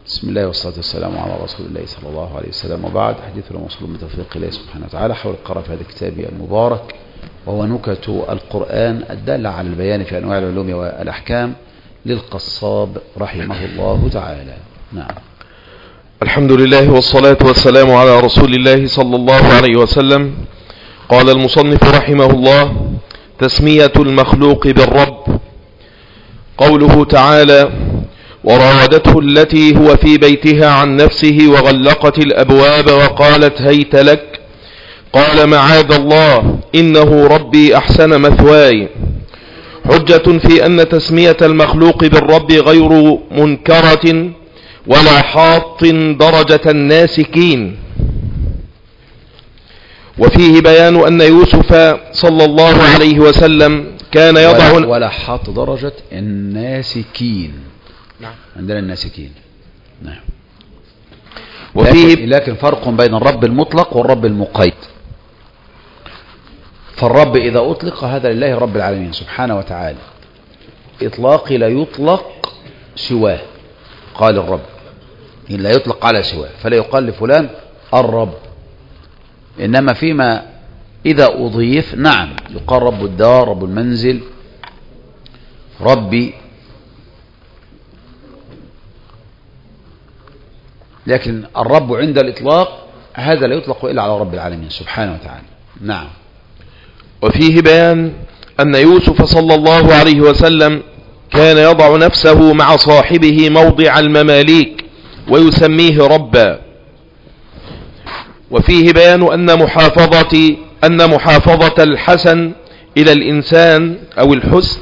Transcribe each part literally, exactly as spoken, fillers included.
بسم الله والصلاة والسلام على رسول الله صلى الله عليه وسلم، وبعد. حديثنا موصول من توفيق الله سبحانه وتعالى حول القراءة في هذا الكتاب المبارك، وهو نكت القرآن الدالة على البيان في أنواع العلوم والأحكام للقصاب رحمه الله تعالى. نعم. الحمد لله والصلاة والسلام على رسول الله صلى الله عليه وسلم. قال المصنف رحمه الله: تسمية المخلوق بالرب. قوله تعالى: وراودته التي هو في بيتها عن نفسه وغلقت الأبواب وقالت هيت لك، قال معاذ الله إنه ربي أحسن مثواي. حجة في أن تسمية المخلوق بالرب غير منكرة ولا حاط درجة الناسكين. وفيه بيان أن يوسف صلى الله عليه وسلم كان يضع ولا, ولا حاط درجة الناسكين. نعم. عندنا الناسكين. نعم. وفيه لكن, لكن فرق بين الرب المطلق والرب المقيد. فالرب إذا أطلق هذا لله رب العالمين سبحانه وتعالى، إطلاق لا يطلق سواه، قال الرب لا يطلق على سواه، فلا يقال لفلان الرب. إنما فيما إذا أضيف نعم يقال رب الدار، رب المنزل، ربي. لكن الرب عند الإطلاق هذا لا يطلق إلا على رب العالمين سبحانه وتعالى. نعم. وفيه بيان أن يوسف صلى الله عليه وسلم كان يضع نفسه مع صاحبه موضع المماليك ويسميه ربا. وفيه بيان أن محافظة أن محافظة الحسن إلى الإنسان أو الحسن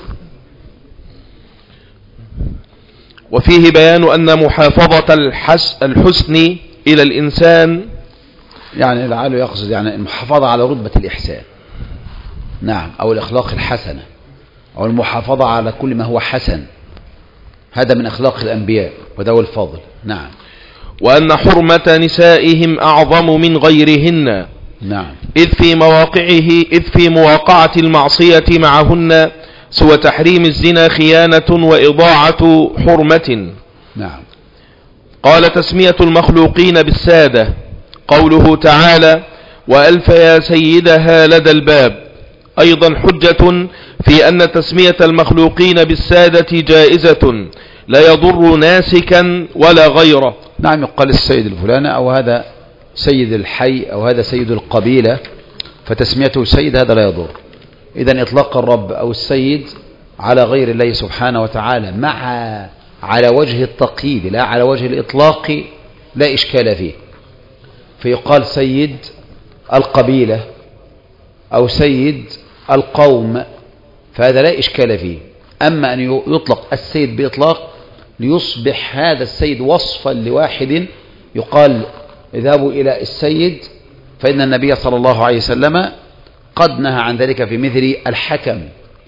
وفيه بيان أن محافظة الحس الحسن إلى الإنسان، يعني لعله يقصد يعني المحافظة على رتبة الإحسان، نعم، أو الأخلاق الحسنة، أو المحافظة على كل ما هو حسن. هذا من أخلاق الأنبياء وده هو الفضل. نعم. وأن حرمة نسائهم أعظم من غيرهن، نعم، إذ في مواقعه إذ في مواقعة المعصية معهن سوى تحريم الزنا خيانة وإضاعة حرمة. نعم. قال: تسمية المخلوقين بالسادة. قوله تعالى: وألف يا سيدها لدى الباب، أيضا حجة في أن تسمية المخلوقين بالسادة جائزة لا يضر ناسكا ولا غيره. نعم، يقال السيد الفلاني أو هذا سيد الحي أو هذا سيد القبيلة، فتسميته سيد هذا لا يضر. إذن إطلاق الرب أو السيد على غير الله سبحانه وتعالى مع على وجه التقييد لا على وجه الإطلاق لا إشكال فيه، فيقال سيد القبيلة أو سيد القوم، فهذا لا إشكال فيه. أما أن يطلق السيد بإطلاق ليصبح هذا السيد وصفا لواحد، يقال اذهبوا إلى السيد، فإن النبي صلى الله عليه وسلم قد نهى عن ذلك في مثل الحكم.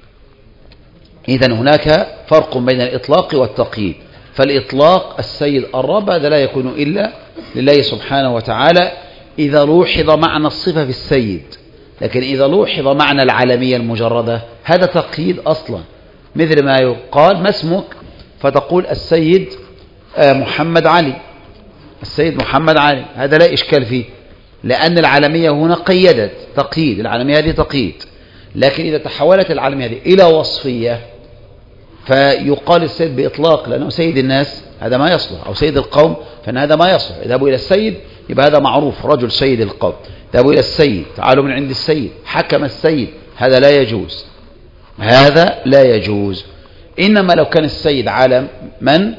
إذن هناك فرق بين الإطلاق والتقييد. فالإطلاق السيد الرب هذا لا يكون إلا لله سبحانه وتعالى إذا لوحظ معنى الصفة في السيد، لكن إذا لوحظ معنى العالمية المجردة هذا تقييد أصلا. مثل ما يقال ما اسمك، فتقول السيد محمد علي، السيد محمد علي، هذا لا إشكال فيه، لأن العالمية هنا قيدت تقييد، العالمية هذه تقييد. لكن إذا تحولت العالمية هذه إلى وصفية فيقال السيد بإطلاق لأنه سيد الناس، هذا ما يصلح، أو سيد القوم، فإن هذا ما يصلح. اذهبوا إلى السيد يبقى هذا معروف، رجل سيد القوم. اذهبوا إلى السيد، تعالوا من عند السيد، حكم السيد، هذا لا يجوز، هذا لا يجوز. إنما لو كان السيد عالم من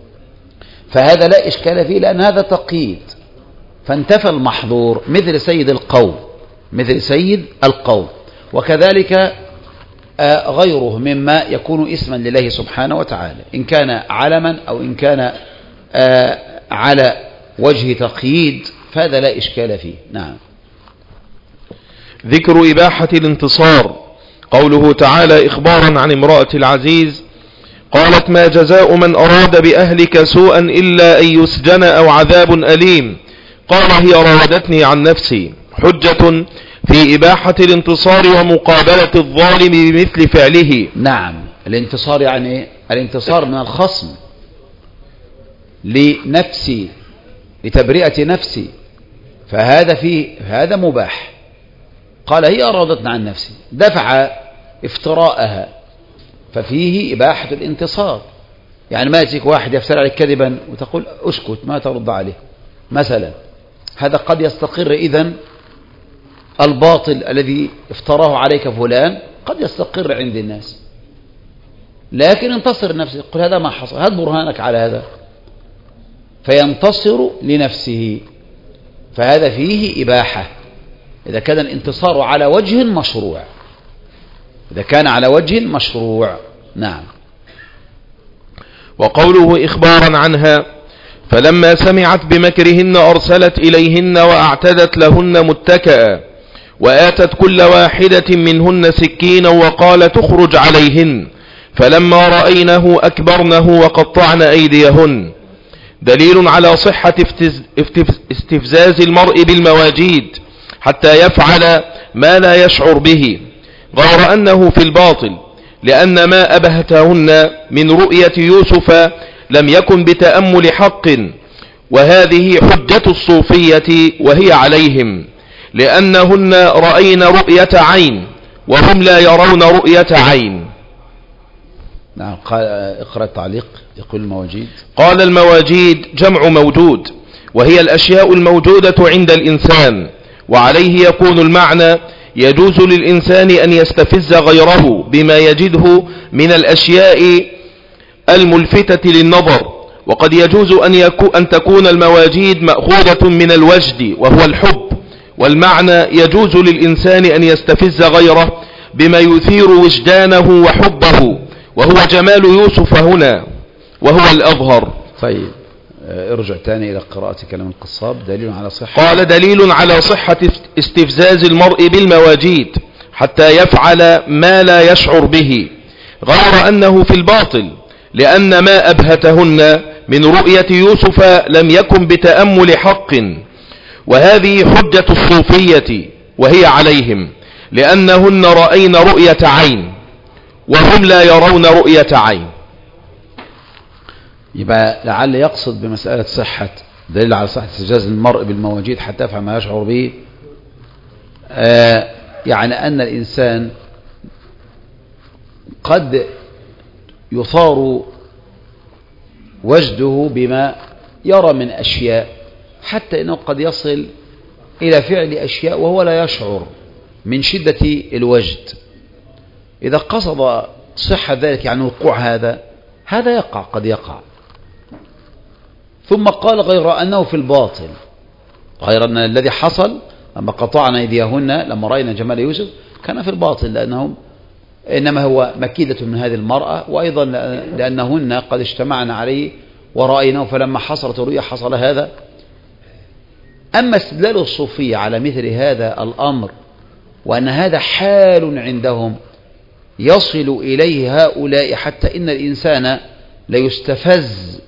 فهذا لا إشكال فيه، لأن هذا تقييد فانتفى المحظور، مثل سيد القوم، مثل سيد القوم. وكذلك غيره مما يكون اسما لله سبحانه وتعالى، إن كان علما أو إن كان على وجه تقييد فهذا لا إشكال فيه. نعم. ذكر إباحة الانتصار. قوله تعالى إخبارا عن امرأة العزيز: قالت ما جزاء من أراد بأهلك سوءا إلا أن يسجن أو عذاب أليم. قال هي راودتني عن نفسي. حجة في إباحة الانتصار ومقابلة الظالم بمثل فعله. نعم. الانتصار يعني الانتصار من الخصم، لنفسي لتبرئة نفسي، فهذا فيه هذا مباح. قال هي أرادتنا عن نفسي، دفع افتراءها، ففيه إباحة الانتصار. يعني ما يأتيك واحد يفترى عليك كذبا وتقول اسكت ما ترد عليه مثلا، هذا قد يستقر إذن الباطل الذي افتراه عليك فلان قد يستقر عند الناس، لكن انتصر نفسه، قل هذا ما حصل، هات برهانك على هذا، فينتصر لنفسه، فهذا فيه إباحة إذا كان الانتصار على وجه مشروع، إذا كان على وجه مشروع. نعم. وقوله إخبارا عنها: فلما سمعت بمكرهن أرسلت إليهن وأعتدت لهن متكئا وآتت كل واحدة منهن سكينا وقال تخرج عليهن، فلما رأينه أكبرنه وقطعن أيديهن. دليل على صحة استفزاز المرء بالمواجيد حتى يفعل ما لا يشعر به، غير أنه في الباطل، لأن ما أبهتهن من رؤية يوسف لم يكن بتأمل حق، وهذه حجة الصوفية وهي عليهم، لأنهن رأين رؤية عين وهم لا يرون رؤية عين. نعم. قال اقرأ التعليق. يقول المواجيد، قال المواجيد جمع موجود، وهي الأشياء الموجودة عند الإنسان، وعليه يكون المعنى يجوز للإنسان أن يستفز غيره بما يجده من الأشياء الملفتة للنظر، وقد يجوز أن, يكو أن تكون المواجيد مأخوذة من الوجد وهو الحب، والمعنى يجوز للإنسان أن يستفز غيره بما يثير وجدانه وحبه، وهو جمال يوسف هنا وهو الأظهر. طيب ارجع تاني إلى قراءة كلام القصاب. دليل على صحة، قال دليل على صحة استفزاز المرء بالمواجيد حتى يفعل ما لا يشعر به، غير أنه في الباطل، لأن ما أبهتهن من رؤية يوسف لم يكن بتأمل حق، وهذه حجة الصوفية وهي عليهم، لأنهن رأين رؤية عين وهم لا يرون رؤية عين. يبقى لعل يقصد بمسألة صحة دليل على صحة استفزاز المرء بالمواجيد حتى يفعل ما يشعر به، آه يعني أن الإنسان قد يثار وجده بما يرى من أشياء، حتى إنه قد يصل إلى فعل أشياء وهو لا يشعر من شدة الوجد. إذا قصد صحة ذلك يعني وقوع هذا هذا يقع، قد يقع. ثم قال غير أنه في الباطل، غير أن الذي حصل لما قطعنا أيديهن لما رأينا جمال يوسف كان في الباطل، لأنهم إنما هو مكيدة من هذه المرأة، وأيضا لأنهن قد اجتمعن عليه ورأيناه، فلما حصلت الرؤيا حصل هذا. أما استدلال الصوفية على مثل هذا الأمر وأن هذا حال عندهم يصل إليه هؤلاء حتى إن الإنسان ليستفز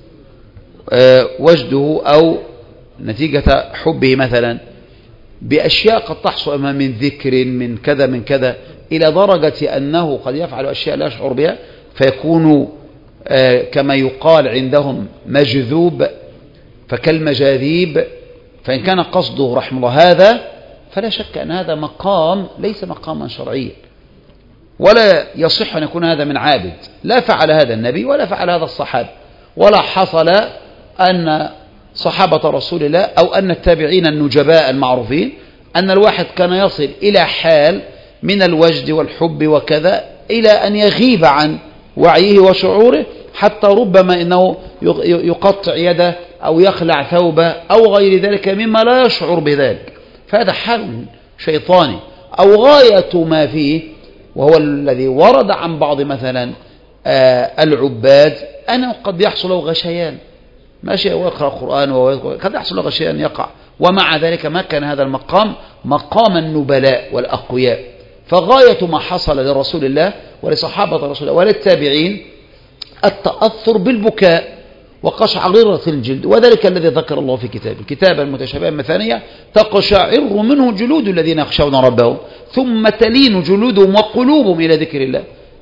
وجده أو نتيجة حبه مثلا بأشياء قد تحصل من ذكر من كذا من كذا، إلى درجة أنه قد يفعل أشياء لا يشعر بها، فيكون كما يقال عندهم مجذوب، فكالمجاذيب. فإن كان قصده رحمه الله هذا، فلا شك أن هذا مقام ليس مقاما شرعيا، ولا يصح أن يكون هذا من عابد، لا فعل هذا النبي ولا فعل هذا الصحابة، ولا حصل أن صحابة رسول الله أو أن التابعين النجباء المعروفين أن الواحد كان يصل إلى حال من الوجد والحب وكذا إلى أن يغيب عن وعيه وشعوره، حتى ربما إنه يقطع يده أو يخلع ثوبه أو غير ذلك مما لا يشعر بذلك، فهذا حال شيطاني. أو غاية ما فيه وهو الذي ورد عن بعض مثلا العباد أنه قد يحصل له غشيان، ماشي ويقرأ القرآن وقد يحصل له غشيان يقع، ومع ذلك ما كان هذا المقام مقام النبلاء والأقوياء. فغاية ما حصل لرسول الله ولصحابة رسول الله وللتابعين التأثر بالبكاء وقشعريرة الجلد، وذلك الذي ذكر الله في كتابه كتابا متشابها مثانية تقشعر منه جلود الذين يخشون ربهم ثم تلين جلودهم وقلوبهم إلى ذكر الله.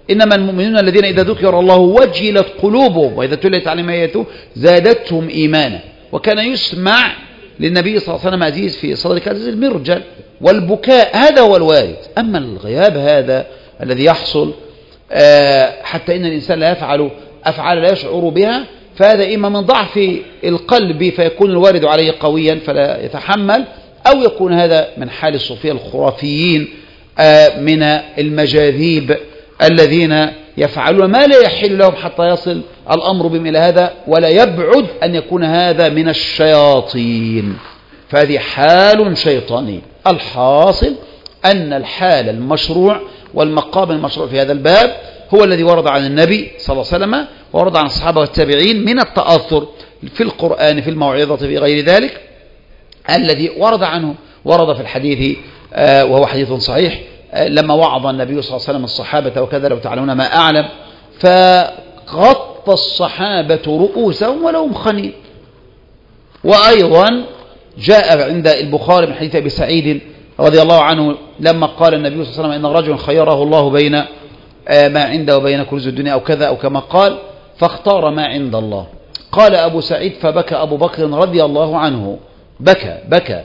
إنما المؤمنون الذين إذا ذكر الله وجلت قلوبهم وإذا تليت عليهم آياته زادتهم إيمانا. وكان يسمع للنبي صلى الله عليه وسلم عزيز في صدرك عزيز المرجل والبكاء، هذا هو الوارد. أما الغياب هذا الذي يحصل حتى إن الإنسان لا يفعل أفعال لا يشعر بها، فهذا إما من ضعف القلب فيكون الوارد عليه قويا فلا يتحمل، أو يكون هذا من حال الصوفية الخرافيين من المجاذيب الذين يفعلون ما لا يحل لهم حتى يصل الأمر بهم إلى هذا، ولا يبعد أن يكون هذا من الشياطين، فهذه حال شيطاني. الحاصل أن الحال المشروع والمقام المشروع في هذا الباب هو الذي ورد عن النبي صلى الله عليه وسلم ورد عن الصحابة والتابعين من التأثر في القرآن في الموعظة في غير ذلك الذي ورد عنه. ورد في الحديث وهو حديث صحيح لما وعظ النبي صلى الله عليه وسلم الصحابة وكذا لو تعلمون ما أعلم، فغطى الصحابة رؤوسهم ولهم خنين. وأيضا جاء عند البخاري من حديث أبي سعيد رضي الله عنه لما قال النبي صلى الله عليه وسلم إن رجل خيره الله بين ما عنده وبين كنوز الدنيا أو كذا أو كما قال فاختار ما عند الله. قال أبو سعيد فبكى أبو بكر رضي الله عنه، بكى بكى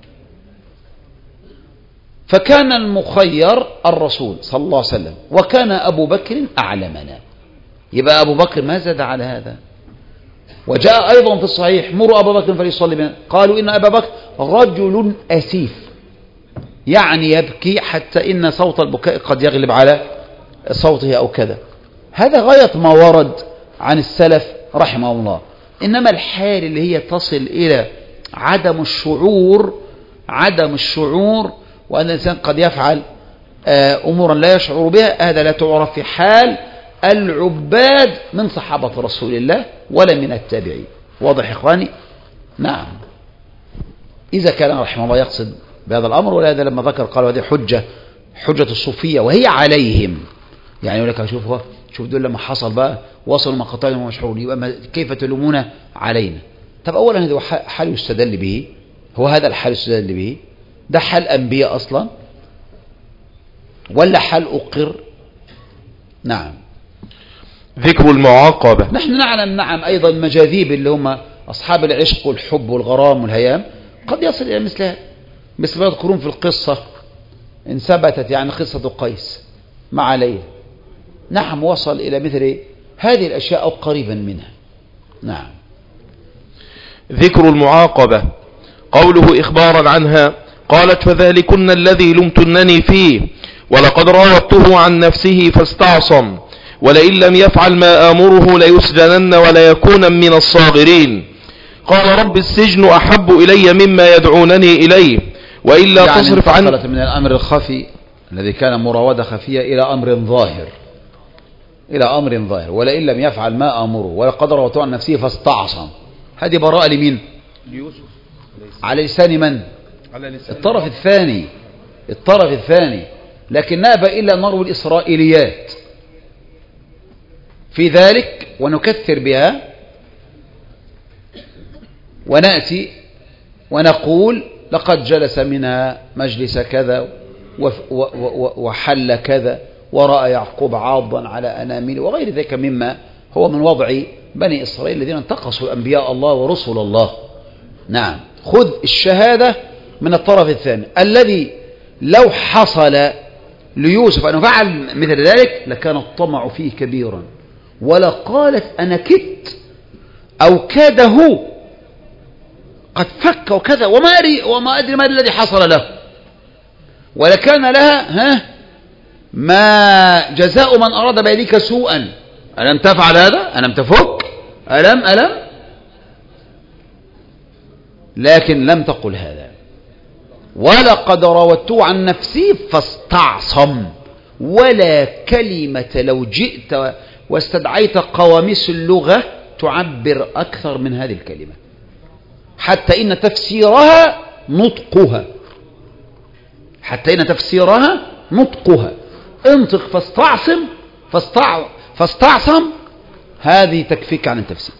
فكان المخير الرسول صلى الله عليه وسلم وكان أبو بكر أعلمنا. يبقى أبو بكر ما زاد على هذا. وجاء أيضا في الصحيح مروا أبا بكر فليصلي بنا، قالوا إن أبا بكر رجل أسيف، يعني يبكي حتى إن صوت البكاء قد يغلب على صوته أو كذا. هذا غاية ما ورد عن السلف رحمه الله. إنما الحال اللي هي تصل إلى عدم الشعور عدم الشعور وأن الإنسان قد يفعل أمورا لا يشعر بها، هذا لا تعرف في حال العباد من صحابة رسول الله ولا من التابعين. واضح إخواني؟ نعم. إذا كان رحمه الله يقصد بهذا الأمر، ولهذا لما ذكر قال هذه حجة حجة الصوفية وهي عليهم، يعني يقول لك شوف شوف دول لما حصل بقى وصلوا مقاطعهم ومشحورون، يبقى كيف تلومون علينا؟ طب أولا هذا حال يستدل به، هو هذا الحال يستدل به؟ ده حال أنبياء أصلا ولا حال أقر؟ نعم. ذكر المعاقبة. نحن نعلم نعم أيضا مجاذيب اللي هم أصحاب العشق والحب والغرام والهيام قد يصل إلى مثل هذا، مثل ما يذكرون في القصة إن ثبتت يعني قصة قيس مع ليلى. نعم وصل إلى مثل هذه الأشياء أو قريبا منها. نعم. ذكر المعاقبة قوله إخبارا عنها قالت فذلكن الذي لمتنني فيه ولقد راودته عن نفسه فاستعصم ولئن لم يفعل ما آمره ليسجنن ولا يكون من الصاغرين. قال رب السجن أحب إلي مما يدعونني إليه وإلا يعني تصرف عنه. انتقلت من الأمر الخفي الذي كان مراودة خفية إلى أمر ظاهر إلى أمر ظاهر ولئن لم يفعل ما آمره ولقد راودته عن نفسه فاستعصم. هذه براءة لمين؟ ليوسف على لسان من؟ على لسان الطرف الثاني الطرف الثاني لكن نأبى إلا نروي الإسرائيليات في ذلك ونكثر بها ونأتي ونقول لقد جلس منها مجلس كذا وحل كذا ورأى يعقوب عاضا على أنامله وغير ذلك مما هو من وضع بني إسرائيل الذين انتقصوا أنبياء الله ورسل الله. نعم. خذ الشهادة من الطرف الثاني الذي لو حصل ليوسف أنه فعل مثل ذلك لكان الطمع فيه كبيرا ولقالت أنا كدت أو كاد هو قد فك وكذا وما أدري وما أدري ما الذي حصل له ولكان لها ها ما جزاء من أراد بيديك سوءا ألم تفعل هذا ألم تفك ألم ألم لكن لم تقل هذا. ولقد راودته عن نفسي فاستعصم ولا كلمة لو جئت واستدعيت قواميس اللغة تعبر أكثر من هذه الكلمة حتى إن تفسيرها نطقها حتى إن تفسيرها نطقها انطق فاستعصم فاستع... فاستعصم هذه تكفيك عن التفسير.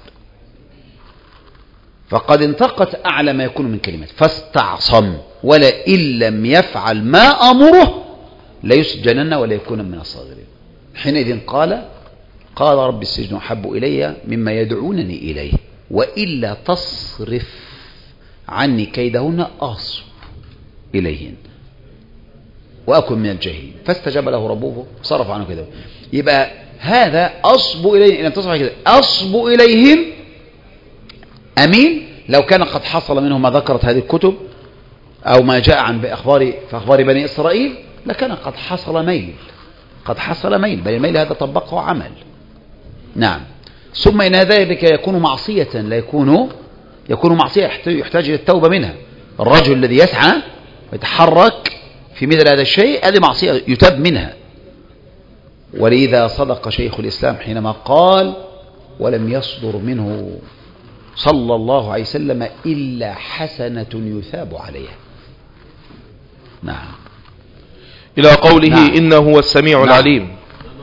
فقد انتقت أعلى ما يكون من كلمة فاستعصم ولئن لم يفعل ما أمره ليسجنن ولا يكون من الصاغرين. حينئذ قال قال رب السجن أحب إلي مما يدعونني إليه وإلا تصرف عني كيدهن أصب إليهن وأكن من الجاهلين فاستجاب له ربه صرف عنه كده. يبقى هذا أصب إليهن إن تصرف كده أصب إليهن أمين لو كان قد حصل منه ما ذكرت هذه الكتب أو ما جاء عن بأخبار في أخبار بني إسرائيل لكان قد حصل ميل قد حصل ميل بل الميل هذا طبقه عمل. نعم. ثم إن ذلك يكون معصية لا يكون يكون معصية يحتاج إلى التوبة منها. الرجل الذي يسعى ويتحرك في مثل هذا الشيء هذه معصية يتاب منها. ولذا صدق شيخ الإسلام حينما قال ولم يصدر منه صلى الله عليه وسلم إلا حسنة يثاب عليها. نعم. إلى قوله نعم. إنه هو السميع نعم. العليم.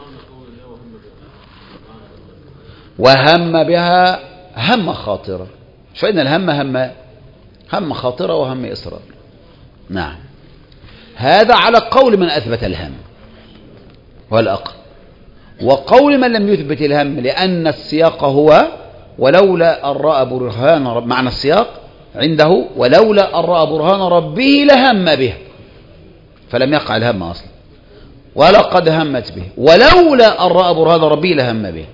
وهم بها هم خاطرة. فإن الهم هم هم خاطرة وهم إصرار. نعم. هذا على قول من أثبت الهم والأقل وقول من لم يثبت الهم لأن السياق هو ولولا أن رأى برهان رب معنى السياق عنده ولولا أن رأى برهان ربه لهم به فلم يقع الهم أصلا ولقد همت به ولولا أن رأى برهان ربه لهم به.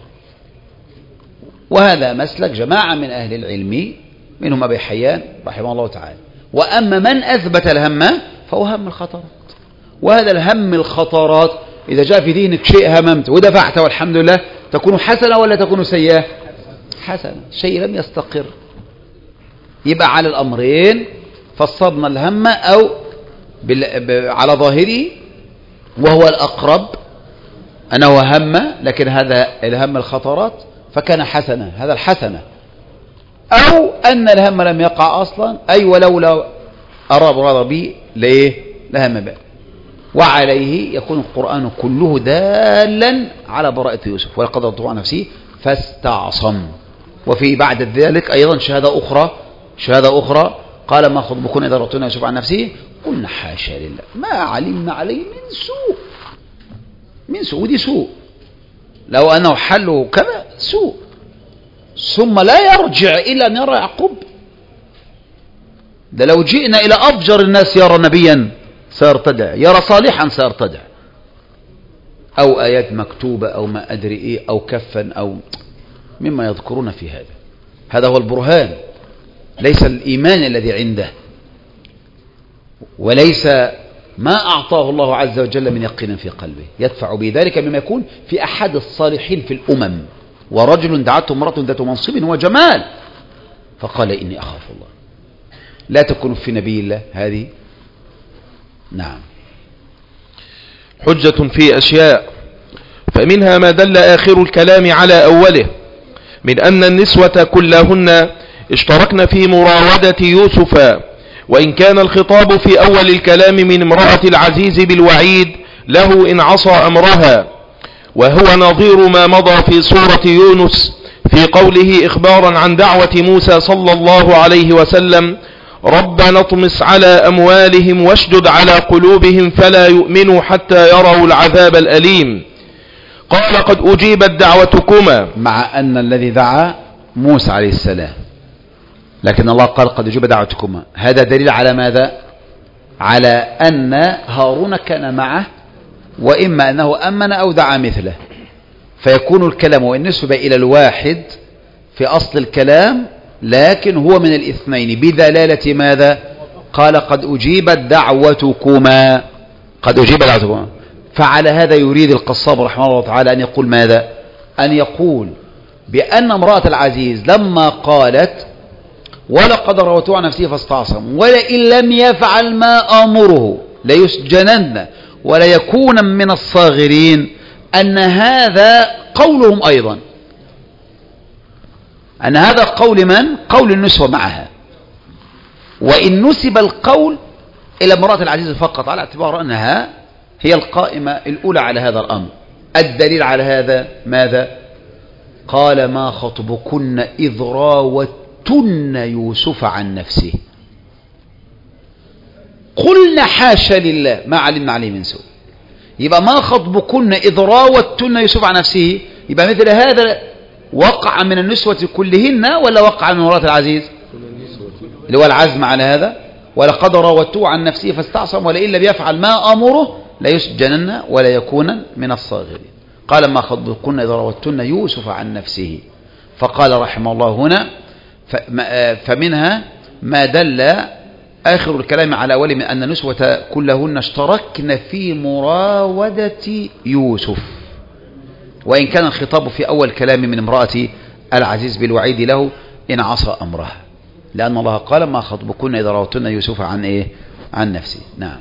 وهذا مسلك جماعة من أهل العلم منهم أبي حيان رحمه الله تعالى. وأما من أثبت الهم فهو هم الخطرات. وهذا الهم الخطرات إذا جاء في دينك شيء هممت ودفعت والحمد لله تكون حسنة ولا تكون سيئة؟ حسنة. شيء لم يستقر يبقى على الأمرين فصلنا الهم أو على ظاهره وهو الأقرب أنه هم لكن هذا الهم الخطرات فكان حسنة هذا الحسنة أو أن الهم لم يقع أصلا أي ولولا أراد ربي ليه لهم به. وعليه يكون القرآن كله دالا على براءة يوسف ولقد رضي عن نفسه فاستعصم. وفي بعد ذلك أيضا شهادة أخرى شهادة أخرى قال ما خطبكن إذا رضيتنا يوسف عن نفسه قلنا حاشا لله ما علمنا عليه من سوء من سوء ودي سوء لو أنه حله كذا سوء ثم لا يرجع إلى أن يرى يعقوب. ده لو جئنا إلى أفجر الناس يرى نبيا سيرتدع يرى صالحا سيرتدع أو آيات مكتوبة أو ما أدري إيه أو كفا أو مما يذكرون في هذا. هذا هو البرهان ليس الإيمان الذي عنده وليس ما أعطاه الله عز وجل من يقين في قلبه يدفع بذلك مما يكون في أحد الصالحين في الأمم. ورجل دعته امرأة ذات منصب وجمال فقال إني أخاف الله. لا تكون في نبي الله هذه. نعم. حجة في أشياء فمنها ما دل آخر الكلام على أوله من أن النسوة كلهن اشتركن في مراودة يوسف وإن كان الخطاب في أول الكلام من امرأة العزيز بالوعيد له إن عصى أمرها وهو نظير ما مضى في سورة يونس في قوله إخبارا عن دعوة موسى صلى الله عليه وسلم ربنا اطمس على أموالهم واشدد على قلوبهم فلا يؤمنوا حتى يروا العذاب الأليم. قال قد أجيبت دعوتكما مع أن الذي دعا موسى عليه السلام لكن الله قال قد أجيب دعوتكما. هذا دليل على ماذا؟ على أن هارون كان معه وإما أنه أمن أو دعا مثله فيكون الكلام وإن نسب إلى الواحد في أصل الكلام لكن هو من الاثنين بدلالة ماذا؟ قال قد أجيبت دعوتكما قد أجيب دعوتكما. فعلى هذا يريد القصاب رحمه الله تعالى أن يقول ماذا؟ أن يقول بأن امرأة العزيز لما قالت ولقد راودته عن نفسه فاستعصم ولئن لم يفعل ما آمره ليسجنن ولا يكون من الصاغرين أن هذا قولهم أيضا أن هذا قول من؟ قول النسوة معها. وإن نسب القول إلى امرأة العزيز فقط على اعتبار أنها هي القائمة الأولى على هذا الأمر. الدليل على هذا ماذا؟ قال ما خطبكن إذ راوتن يوسف عن نفسه قلنا حاشا لله ما علمنا عليه من سوء. يبقى ما خطبكن إذ راوتن يوسف عن نفسه، يبقى مثل هذا وقع من النسوة كلهن ولا وقع من امرأة العزيز اللي هو العزم على هذا؟ ولقد راودته عن نفسه فاستعصم ولئن لم يفعل ما أمره ليسجنن ولا يكون من الصاغرين. قال ما خطبكن إذ راودتن يوسف عن نفسه. فقال رحمه الله هنا فمنها ما دل آخر الكلام على أول من أن النسوة كلهن اشتركن في مراودة يوسف، وإن كان الخطاب في أول كلام من امرأة العزيز بالوعيد له إن عصى أمره، لأن الله قال ما خطبكن إذا راودتن يوسف عن إيه؟ عن نفسه. نعم.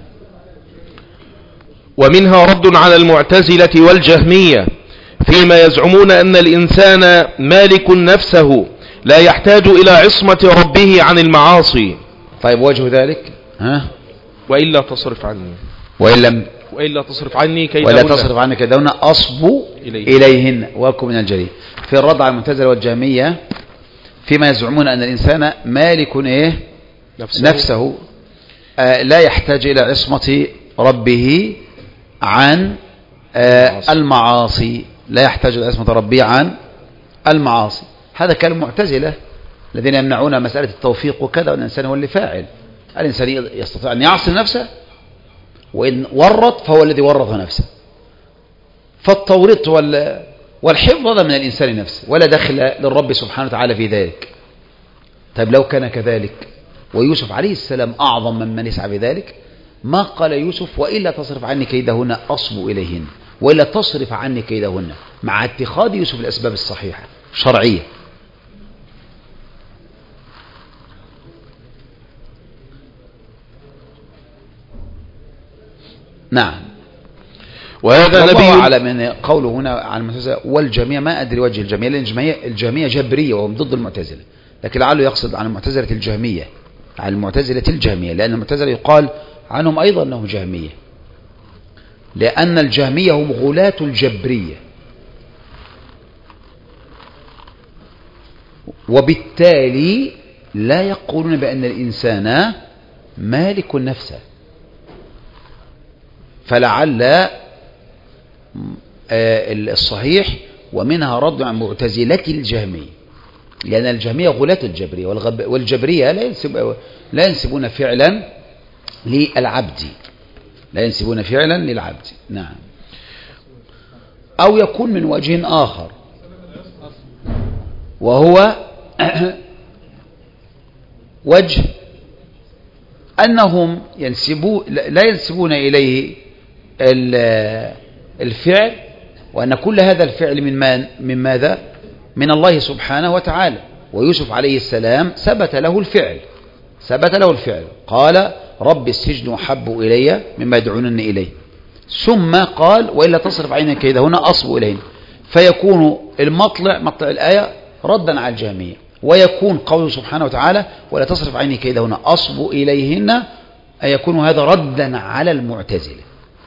ومنها رد على المعتزلة والجهمية فيما يزعمون أن الإنسان مالك نفسه لا يحتاج إلى عصمة ربه عن المعاصي. طيب وجه ذلك ها؟ وإلا تصرف عني وإن لم وإلا تصرف عني كيدهن ولا تصرف عني كيدهن أصب إليهن, إليهن وأكن من الجليل. في الرد على المعتزلة والجهمية فيما يزعمون أن الإنسان مالك إيه؟ نفسه, نفسه آه لا يحتاج إلى عصمة ربه عن آه المعاصي، لا يحتاج إلى عصمة ربه عن المعاصي. هذا كلام المعتزلة الذين يمنعون مسألة التوفيق وكذا، وأن الإنسان هو اللي فاعل. الإنسان يستطيع أن يعصي نفسه، وإن ورط فهو الذي ورط نفسه. فالتوريط والحفظ هذا من الإنسان نفسه، ولا دخل للرب سبحانه وتعالى في ذلك. طيب لو كان كذلك ويوسف عليه السلام أعظم من من يسعى في ذلك، ما قال يوسف وإلا تصرف عني كيدهن أصب إليهن، وإلا تصرف عني كيدهن، مع اتخاذ يوسف الأسباب الصحيحة شرعية. نعم. وهذا نبي على من قوله هنا عن المعتزلة والجميع، ما أدري وجه الجميع، لأن الجميع, الجميع جبرية وهم ضد المعتزلة، لكن لعله يقصد عن المعتزلة الجهمية، عن المعتزلة الجهمية، لأن المعتزلة يقال عنهم أيضا أنهم جهمية، لأن الجهمية هم غلاة الجبرية، وبالتالي لا يقولون بأن الإنسان مالك نفسه. فلعل الصحيح ومنها رد عن معتزلة الجهمية، لأن الجهمية غلاة الجبرية، والجبرية لا ينسب لا ينسبون فعلا للعبد، لا ينسبون فعلا للعبد. نعم. أو يكون من وجه آخر، وهو وجه أنهم ينسبون لا ينسبون إليه الفعل، وأن كل هذا الفعل من ما من ماذا؟ من الله سبحانه وتعالى. ويوسف عليه السلام ثبت له الفعل، ثبت له الفعل قال رب السجن أحب إلي مما يدعونني إليه، ثم قال وإلا تصرف عيني كيدهن أصب إليهن. فيكون المطلع مطلع الآية ردا على الجهمية، ويكون قوله سبحانه وتعالى ولا تصرف عيني كيدهن أصب إليهن يكون هذا ردا على المعتزلة.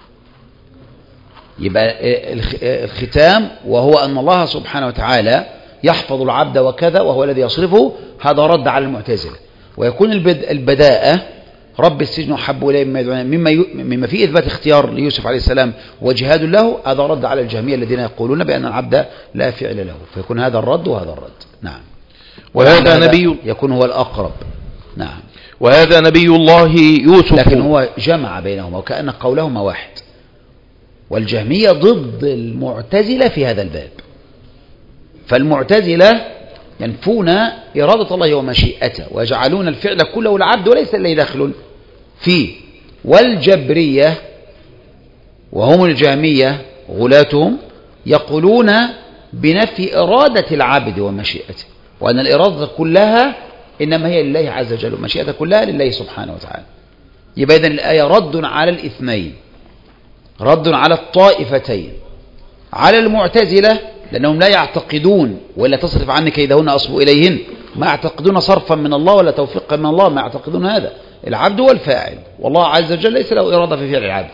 يبقى الختام وهو أن الله سبحانه وتعالى يحفظ العبد وكذا وهو الذي يصرفه، هذا رد على المعتزلة. ويكون البداءة رب السجن أحب إليه مما يدعون مما, مما فيه إثبات اختيار ليوسف عليه السلام وجهاد له، هذا رد على الجهمية الذين يقولون بأن العبد لا فعل له، فيكون هذا الرد وهذا الرد. نعم. وهذا نبي يكون هو الأقرب. نعم. وهذا نبي الله يوسف، لكن هو جمع بينهما وكأن قولهما واحد. والجهمية ضد المعتزلة في هذا الباب، فالمعتزلة ينفون إرادة الله ومشيئته ويجعلون الفعل كله العبد وليس الذي داخل فيه. والجبرية وهم الجهمية غلاتهم يقولون بنفي إرادة العبد ومشيئته، وأن الإرادة كلها إنما هي لله عز وجل ومشيئته كلها لله سبحانه وتعالى. يبقى إذن الآية رد على الاثنين، رد على الطائفتين، على المعتزلة لأنهم لا يعتقدون ولا تصرف عني كيدهن أصب إليهن، ما يعتقدون صرفا من الله ولا توفيقا من الله، ما يعتقدون هذا. العبد هو الفاعل، والله عز وجل ليس له إرادة في فعل العبد.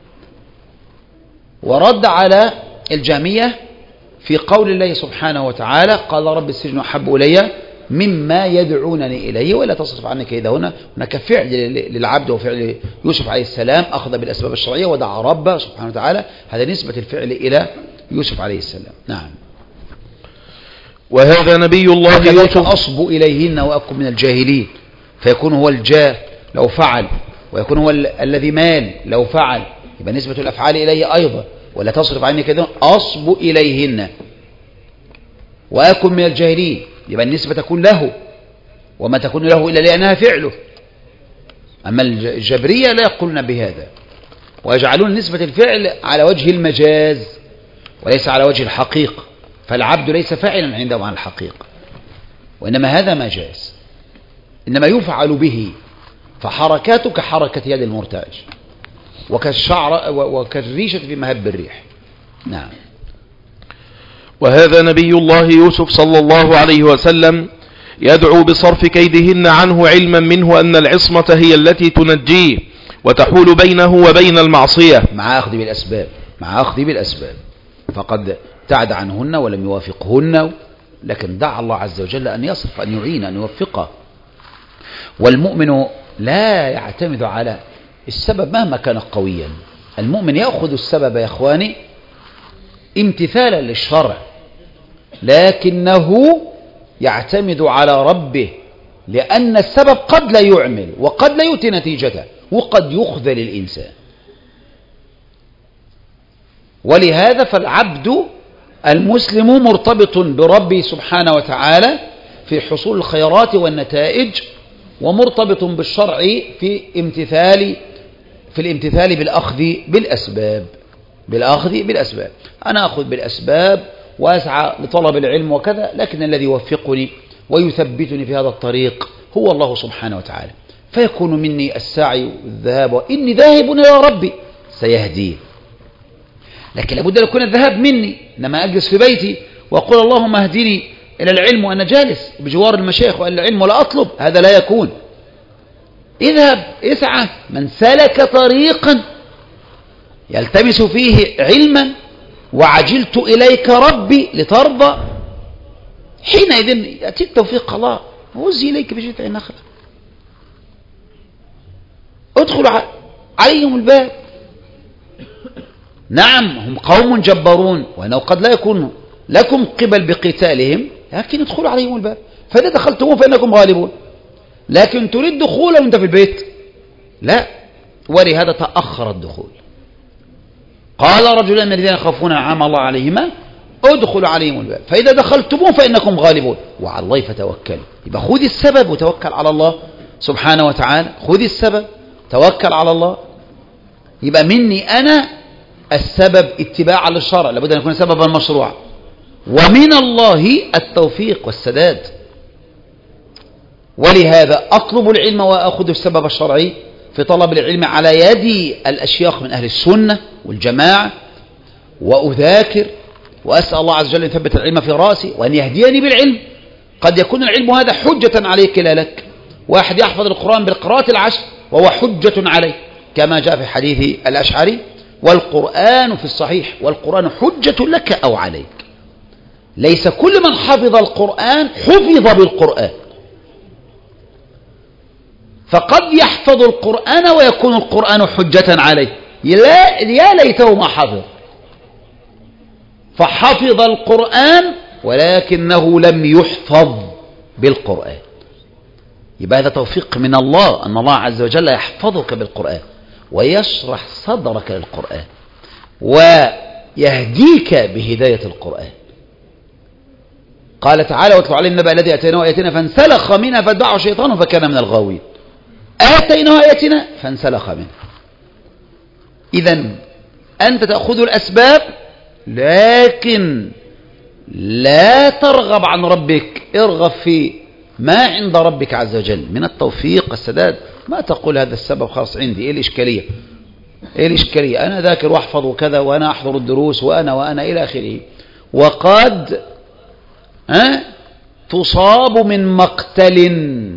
ورد على الجهمية في قول الله سبحانه وتعالى قال رب السجن أحب إلي مما يدعونني إليه ولا تصرف عني كيدهن. هناك فعل للعبد وفعل يوسف عليه السلام، أخذ بالأسباب الشرعية ودعا ربه سبحانه وتعالى، هذا نسبة الفعل إلى يوسف عليه السلام. نعم. وهذا نبي الله يوسف أصب إليهن وأكن من الجاهلين، فيكون هو الجاه لو فعل، ويكون هو ال الذي مال لو فعل، يبقى نسبة الأفعال إليه أيضا. ولا تصرف عني كده أصب إليهن وأكن من الجاهلين، يبقى النسبة تكون له، وما تكون له إلا لأنها فعله. أما الجبرية لا يقولون بهذا، ويجعلون نسبة الفعل على وجه المجاز وليس على وجه الحقيقة، فالعبد ليس فاعلا عندهم عن الحقيقة، وإنما هذا مجاز، إنما يفعل به، فحركاته كحركة يد المرتعش وكالشعر وكالريشة في مهب الريح. نعم. وهذا نبي الله يوسف صلى الله عليه وسلم يدعو بصرف كيدهن عنه، علما منه أن العصمة هي التي تنجيه وتحول بينه وبين المعصية، مع أخذ بالأسباب مع أخذ بالأسباب فقد ابتعد عنهن ولم يوافقهن، لكن دعا الله عز وجل أن يصرف، أن يعين، أن يوفقه. والمؤمن لا يعتمد على السبب مهما كان قويا، المؤمن يأخذ السبب يا إخواني امتثالا للشرع، لكنه يعتمد على ربه، لأن السبب قد لا يعمل وقد لا يؤتي نتيجته وقد يخذل الإنسان. ولهذا فالعبد المسلم مرتبط بربه سبحانه وتعالى في حصول الخيرات والنتائج، ومرتبط بالشرع في امتثال في الامتثال بالأخذ بالأسباب بالأخذ بالأسباب أنا أخذ بالأسباب وأسعى لطلب العلم وكذا، لكن الذي يوفقني ويثبتني في هذا الطريق هو الله سبحانه وتعالى، فيكون مني السعي والذهاب، وإني ذاهب إلى ربي سيهديه. لكن لابد أن يكون الذهاب مني، إنما أجلس في بيتي وأقول اللهم اهدني إلى العلم وأنا جالس بجوار المشايخ وأن العلم ولا أطلب، هذا لا يكون. اذهب اسعى، من سلك طريقا يلتمس فيه علما وعجلت إليك ربي لترضى، حينئذ يأتيك توفيق الله، وزي إليك بجذع النخلة، ادخل عليهم الباب. نعم هم قوم جبارون، وأنه قد لا يكون لكم قبل بقتالهم، لكن ادخلوا عليهم الباب، فإذا دخلتموه فإنكم غالبون. لكن تريد دخولا وانت في البيت، لا، ولهذا تأخر الدخول. قال رجلان من الذين يخافون أنعم الله عليهما ادخلوا عليهم الباب فإذا دخلتموه فإنكم غالبون وعلى الله فتوكلوا. يبقى خذ السبب وتوكل على الله سبحانه وتعالى، خذ السبب توكل على الله. يبقى مني أنا السبب اتباعا للشرع، لابد أن يكون سببا مشروعا، ومن الله التوفيق والسداد. ولهذا أطلب العلم وأخذ السبب الشرعي في طلب العلم على يد الأشياخ من أهل السنة والجماعة، وأذاكر وأسأل الله عز وجل أن يثبت العلم في رأسي وأن يهديني بالعلم. قد يكون العلم هذا حجة عليك لا لك، واحد يحفظ القرآن بالقراءة العشر وهو حجة عليه، كما جاء في حديث الأشعري والقرآن في الصحيح والقرآن حجة لك أو عليك. ليس كل من حفظ القرآن حفظ بالقرآن، فقد يحفظ القرآن ويكون القرآن حجة عليه، يا ليته ما حفظ، فحفظ القرآن ولكنه لم يحفظ بالقرآن. يبقى هذا توفيق من الله، أن الله عز وجل يحفظك بالقرآن ويشرح صدرك للقرآن ويهديك بهداية القرآن. قال تعالى واتلو عليهم النبأ الذي آتيناه آياتنا فانسلخ منها فاتبعه الشيطان فكان من الغاوين. آتيناه آياتنا فانسلخ منها. إذن أنت تأخذ الأسباب لكن لا ترغب عن ربك، ارغب في ما عند ربك عز وجل من التوفيق والسداد. ما تقول هذا السبب خاص عندي، ايه الإشكالية ايه الإشكالية أنا ذاكر واحفظ وكذا وأنا أحضر الدروس وأنا وأنا إلى آخره، وقد أه؟ تصاب من مقتل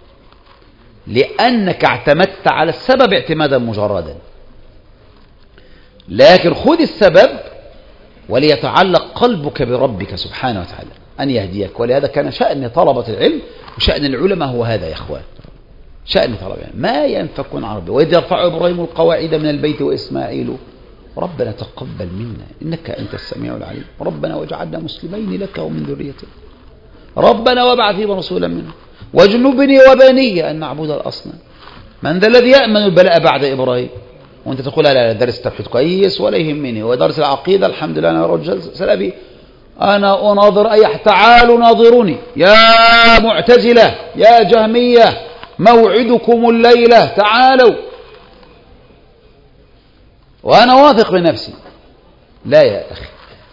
لأنك اعتمدت على السبب اعتمادا مجردا. لكن خذ السبب وليتعلق قلبك بربك سبحانه وتعالى، أن يهديك. ولهذا كان شأن طلبة العلم وشأن العلماء هو هذا يا إخوان، شأن طلبة العلم ما ينفكون عن ربه. وإذ يرفع إبراهيم القواعد من البيت وإسماعيل ربنا تقبل منا إنك أنت السميع العليم ربنا واجعلنا مسلمين لك ومن ذريتنا ربنا وابعث فينا رسولا منهم واجنبني وبني أن نعبد الأصنام. من ذا الذي يأمن البلاء بعد إبراهيم؟ وأنت تقول لا لا درس التوحيد كويس ولا يهمني ودرس العقيدة الحمد لله أنا رجل سلبي أنا أناظر أي تعالوا ناظروني يا معتزلة يا جهمية موعدكم الليلة تعالوا وأنا واثق بنفسي. لا يا أخي،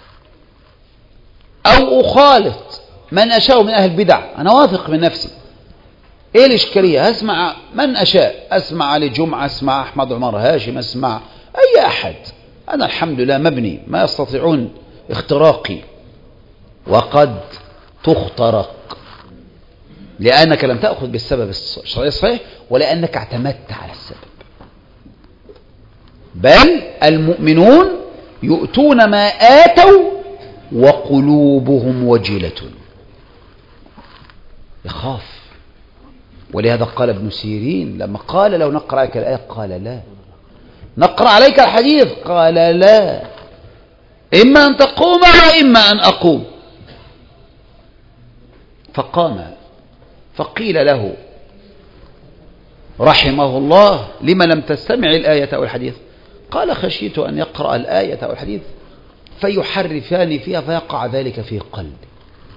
أو أخالط من أشاء من أهل البدع أنا واثق بنفسي. إيه الإشكالية؟ أسمع من أشاء، أسمع علي جمعة، أسمع أحمد عمر هاشم، أسمع أي أحد، أنا الحمد لله مبني ما يستطيعون اختراقي. وقد تخترق لأنك لم تأخذ بالسبب الشرعي الصحيح ولأنك اعتمدت على السبب. بل المؤمنون يؤتون ما آتوا وقلوبهم وجلة، يخاف. ولهذا قال ابن سيرين لما قال لو نقرأ عليك الآية قال لا، نقرأ عليك الحديث قال لا، إما أن تقوم وإما أن أقوم. فقام فقيل له رحمه الله لما لم تستمع الآية أو الحديث؟ قال خشيت أن يقرأ الآية أو الحديث فيحرفان فيها فيقع ذلك في قلبي.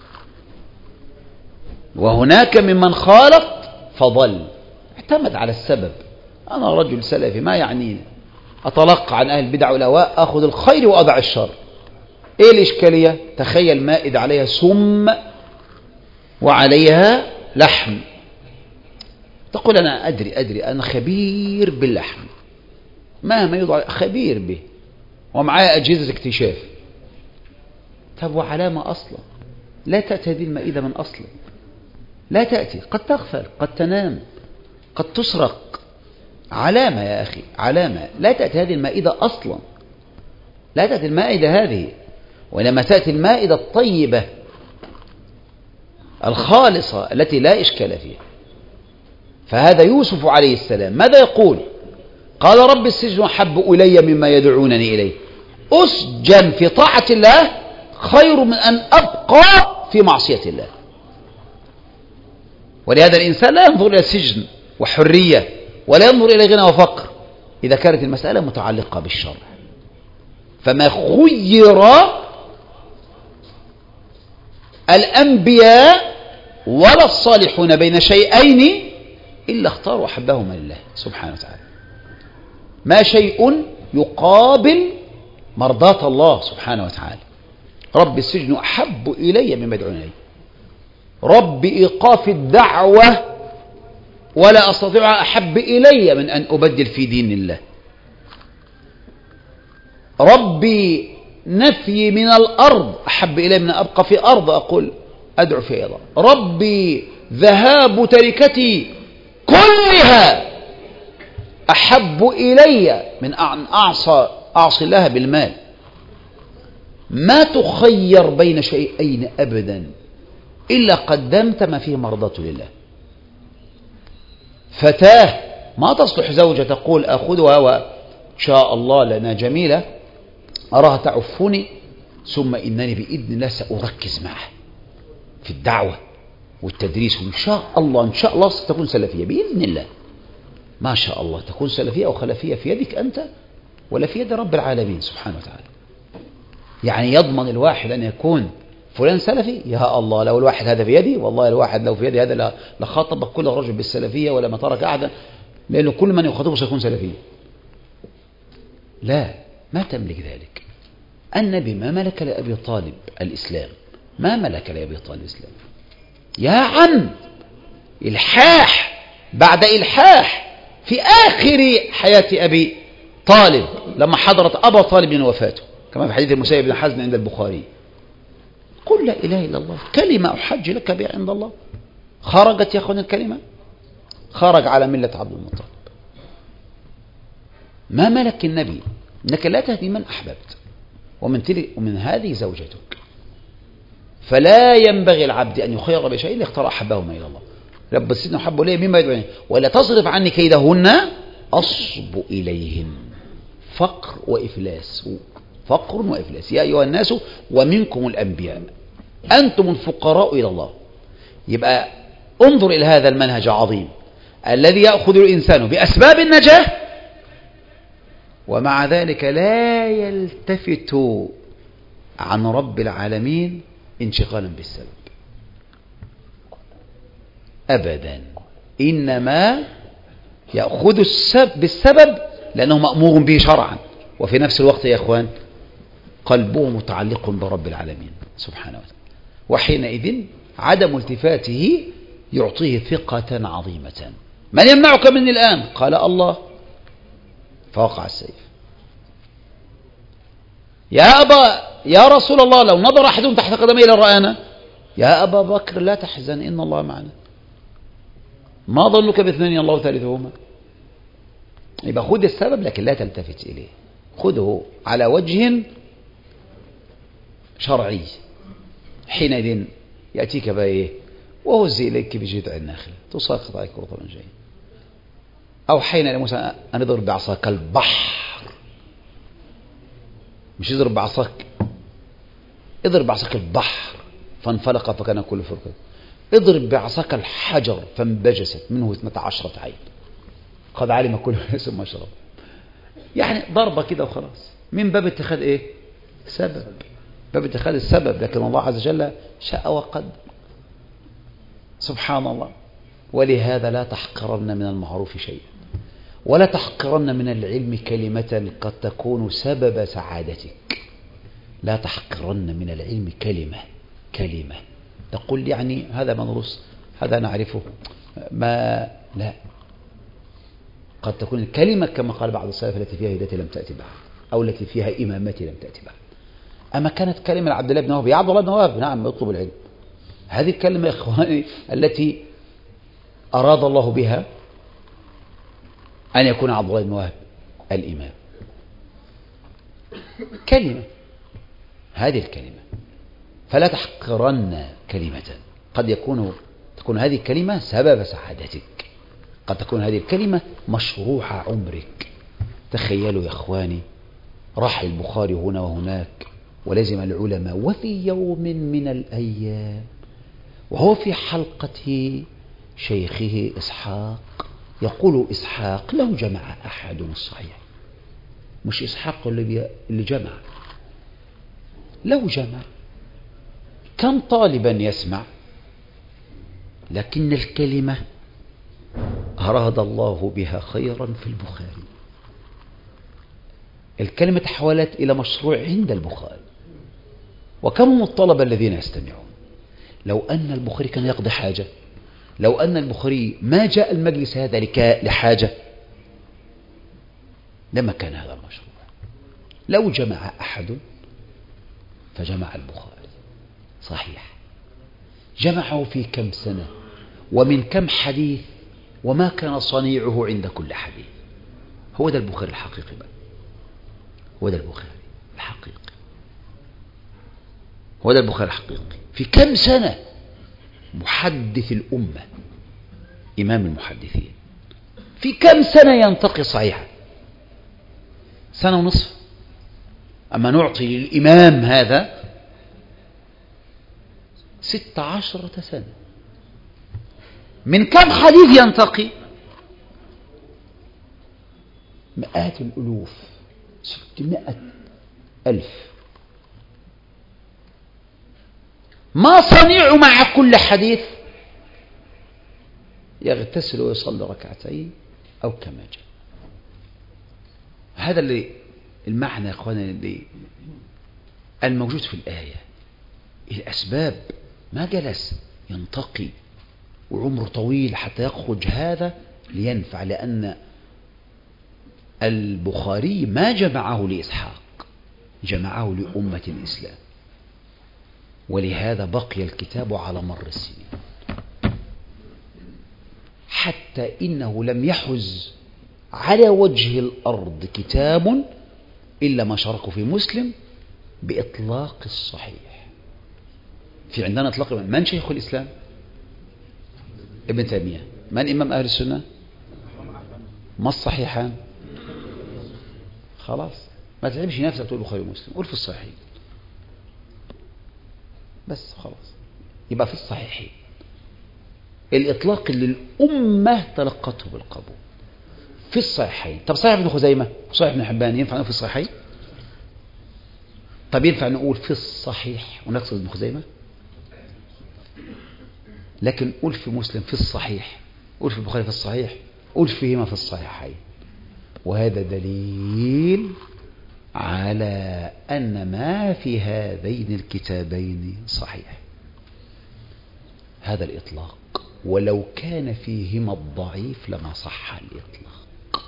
وهناك ممن خالط فضل اعتمد على السبب. أنا رجل سلفي ما يعنيني أتلقى عن أهل البدع والأهواء أخذ الخير وأضع الشر. إيه الإشكالية؟ تخيل مائدة عليها سم وعليها لحم، تقول أنا أدري أدري أنا خبير باللحم مهما يوضع خبير به ومعايا أجهزة اكتشاف. طب وعلامة أصلا لا تأتي هذه المائدة من أصلا، لا تأتي، قد تغفل قد تنام قد تسرق. علامة يا أخي علامة، لا تأتي هذه المائدة أصلا، لا تأتي المائدة هذه. ولما تأتي المائدة الطيبة الخالصة التي لا إشكال فيها. فهذا يوسف عليه السلام ماذا يقول؟ قال رب السجن أحب إلي مما يدعونني إليه. أسجن في طاعة الله خير من أن أبقى في معصية الله. ولهذا الإنسان لا ينظر إلى سجن وحرية ولا ينظر إلى غنى وفقر إذا كانت المسألة متعلقة بالشرع. فما خير الأنبياء ولا الصالحون بين شيئين إلا اختاروا أحبهما لله سبحانه وتعالى. ما شيء يقابل مرضاة الله سبحانه وتعالى. رب السجن أحب إلي مما يدعون إليه. رب إيقاف الدعوة ولا أستطيع أحب إلي من أن أبدل في دين الله. ربي نفي من الأرض أحب إلي من أن أبقى في أرض أقول أدعو في أيضا. ربي ذهاب تركتي كلها أحب إلي من أن أعصى أعصي الله بالمال. ما تخير بين شيئين أبدا إلا قدمت ما فيه مرضاة لله. فتاة ما تصلح زوجة تقول أخذها وإن شاء الله لنا جميلة أراها تعفني ثم إنني بإذن الله سأركز معها في الدعوة والتدريس وإن شاء الله إن شاء الله ستكون سلفية بإذن الله. ما شاء الله تكون سلفية أو خلفية في يدك أنت ولا في يد رب العالمين سبحانه وتعالى. يعني يضمن الواحد أن يكون فلان سلفي؟ يا الله لو الواحد هذا في يدي والله الواحد لو في يدي هذا لخاطب كل رجل بالسلفية ولا ما ترك أحدا، لأنه كل من يخاطبه سيكون سلفي. لا، ما تملك ذلك. النبي ما ملك لأبي طالب الإسلام، ما ملك لأبي طالب الإسلام. يا عم إلحاح بعد إلحاح في آخر حياة أبي طالب لما حضرت أبا طالب من وفاته كما في حديث المسيب بن حزم عند البخاري. قل لا إله إلا الله كلمة أحج لك بها عند الله. خرجت يا أخوان الكلمة، خرج على ملة عبد المطلب. ما ملك النبي إنك لا تهدي من أحببت ومن, تلك ومن هذه زوجتك. فلا ينبغي العبد أن يخير بشيء إلا اختار أحبهما إلى الله. رب السيدنا حبوا إليه مما يدعون ولا تصرف عني كيدهن أصب إليهن. فقر وإفلاس، فقر وإفلاس. يا أيها الناس ومنكم الأنبياء أنتم الفقراء إلى الله. يبقى انظر إلى هذا المنهج العظيم الذي يأخذ الإنسان بأسباب النجاة ومع ذلك لا يلتفت عن رب العالمين انشغالا بالسبب أبدا، إنما يأخذ السبب بالسبب لأنه مأمور به شرعا، وفي نفس الوقت يا إخوان قلبه متعلق برب العالمين سبحانه وتعالى، وحينئذ عدم التفاته يعطيه ثقة عظيمة. من يمنعك مني الآن؟ قال الله، فوقع السيف. يا أبا يا رسول الله لو نظر أحدهم تحت قدمي لرآنا. يا أبا بكر لا تحزن إن الله معنا. ما ظنك باثنين الله ثالثهما. يبقى خذ السبب لكن لا تلتفت إليه، خذه على وجه شرعي. حينئذ يأتيك بقى إيه؟ وهزي إليك بجذع النخلة تساقط عليك رطبا جيدا. أو حين لموسى أن اضرب بعصاك البحر، مش اضرب بعصاك، اضرب بعصاك البحر فانفلق فكان كل فرق. اضرب بعصاك الحجر فانبجست منه اثنتا عشرة عين قد علم كل ناس ما شرب. يعني ضربة كده وخلاص، من باب اتخاذ ايه؟ سبب، باب اتخاذ السبب. لكن الله عز وجل شاء وقدر سبحان الله. ولهذا لا تحقرن من المعروف شيئا ولا تحقرن من العلم كلمة قد تكون سبب سعادتك. لا تحقرن من العلم كلمة كلمة تقول يعني هذا مدروس هذا نعرفه ما لا، قد تكون الكلمة كما قال بعض السلف التي فيها هداية لم تأتي بعد أو التي فيها إمامة لم تأتي بعد. أما كانت كلمة عبد الله بن وهب، يا عبد الله بن وهب نعم يطلب العلم، هذه الكلمة يا إخواني التي أراد الله بها أن يكون عبد الله بن وهب الإمام. كلمة، هذه الكلمة، فلا تحقرن كلمة قد يكون تكون هذه الكلمة سبب سعادتك، قد تكون هذه الكلمة مشروع عمرك. تخيلوا يا إخواني راح البخاري هنا وهناك ولزم العلماء، وفي يوم من الأيام وهو في حلقة شيخه إسحاق يقول إسحاق لو جمع أحد الصحيح، مش إسحاق اللي, اللي جمع، لو جمع كم طالبا يسمع، لكن الكلمة أراد الله بها خيرا في البخاري. الكلمة تحولت إلى مشروع عند البخاري. وكم هم الطلبة الذين يستمعون؟ لو أن البخاري كان يقضي حاجة، لو أن البخاري ما جاء المجلس هذا لحاجة لما كان هذا المشروع. لو جمع أحد فجمع البخاري صحيح، جمعه في كم سنة ومن كم حديث وما كان صنيعه عند كل حديث. هو ده البخاري الحقيقي بقى، هو ده البخاري الحقيقي، هو ده البخاري الحقيقي. في كم سنة محدث الأمة، إمام المحدثين، في كم سنة ينتقي صحيحا؟ سنة ونصف. أما نعطي للإمام هذا ست عشرة سنة. من كم حديث ينتقي؟ مئات الألوف، ستمائة ألف. ما صنيع مع كل حديث؟ يغتسل ويصلي ركعتين أو كما جاء. هذا اللي المعنى يا أخوانا اللي الموجود في الآية. الأسباب ما جلس ينتقي وعمر طويل حتى يخرج هذا لينفع، لأن البخاري ما جمعه لإسحاق، جمعه لأمة الإسلام، ولهذا بقي الكتاب على مر السنين، حتى إنه لم يحز على وجه الأرض كتاب إلا ما شاركه في مسلم بإطلاق الصحيح. في عندنا اطلاق. من شيخ الإسلام؟ ابن تيمية. من إمام أهل السنة؟ ما الصحيحان؟ خلاص ما تلعبش نفسك تقول البخاري ومسلم، قول في الصحيحين بس خلاص. يبقى في الصحيحين الإطلاق اللي الأمة تلقته بالقبول في الصحيحين. طب صحيح ابن خزيمة وصحيح ابن حبان ينفع نقول في الصحيحين؟ طب ينفع نقول في الصحيح ونقصد ابن خزيمة؟ لكن قول في مسلم في الصحيح، قول في البخاري في الصحيح، قول فيهما في الصحيحين. وهذا دليل على أن ما في هذين الكتابين صحيح. هذا الإطلاق، ولو كان فيهما الضعيف لما صح الإطلاق.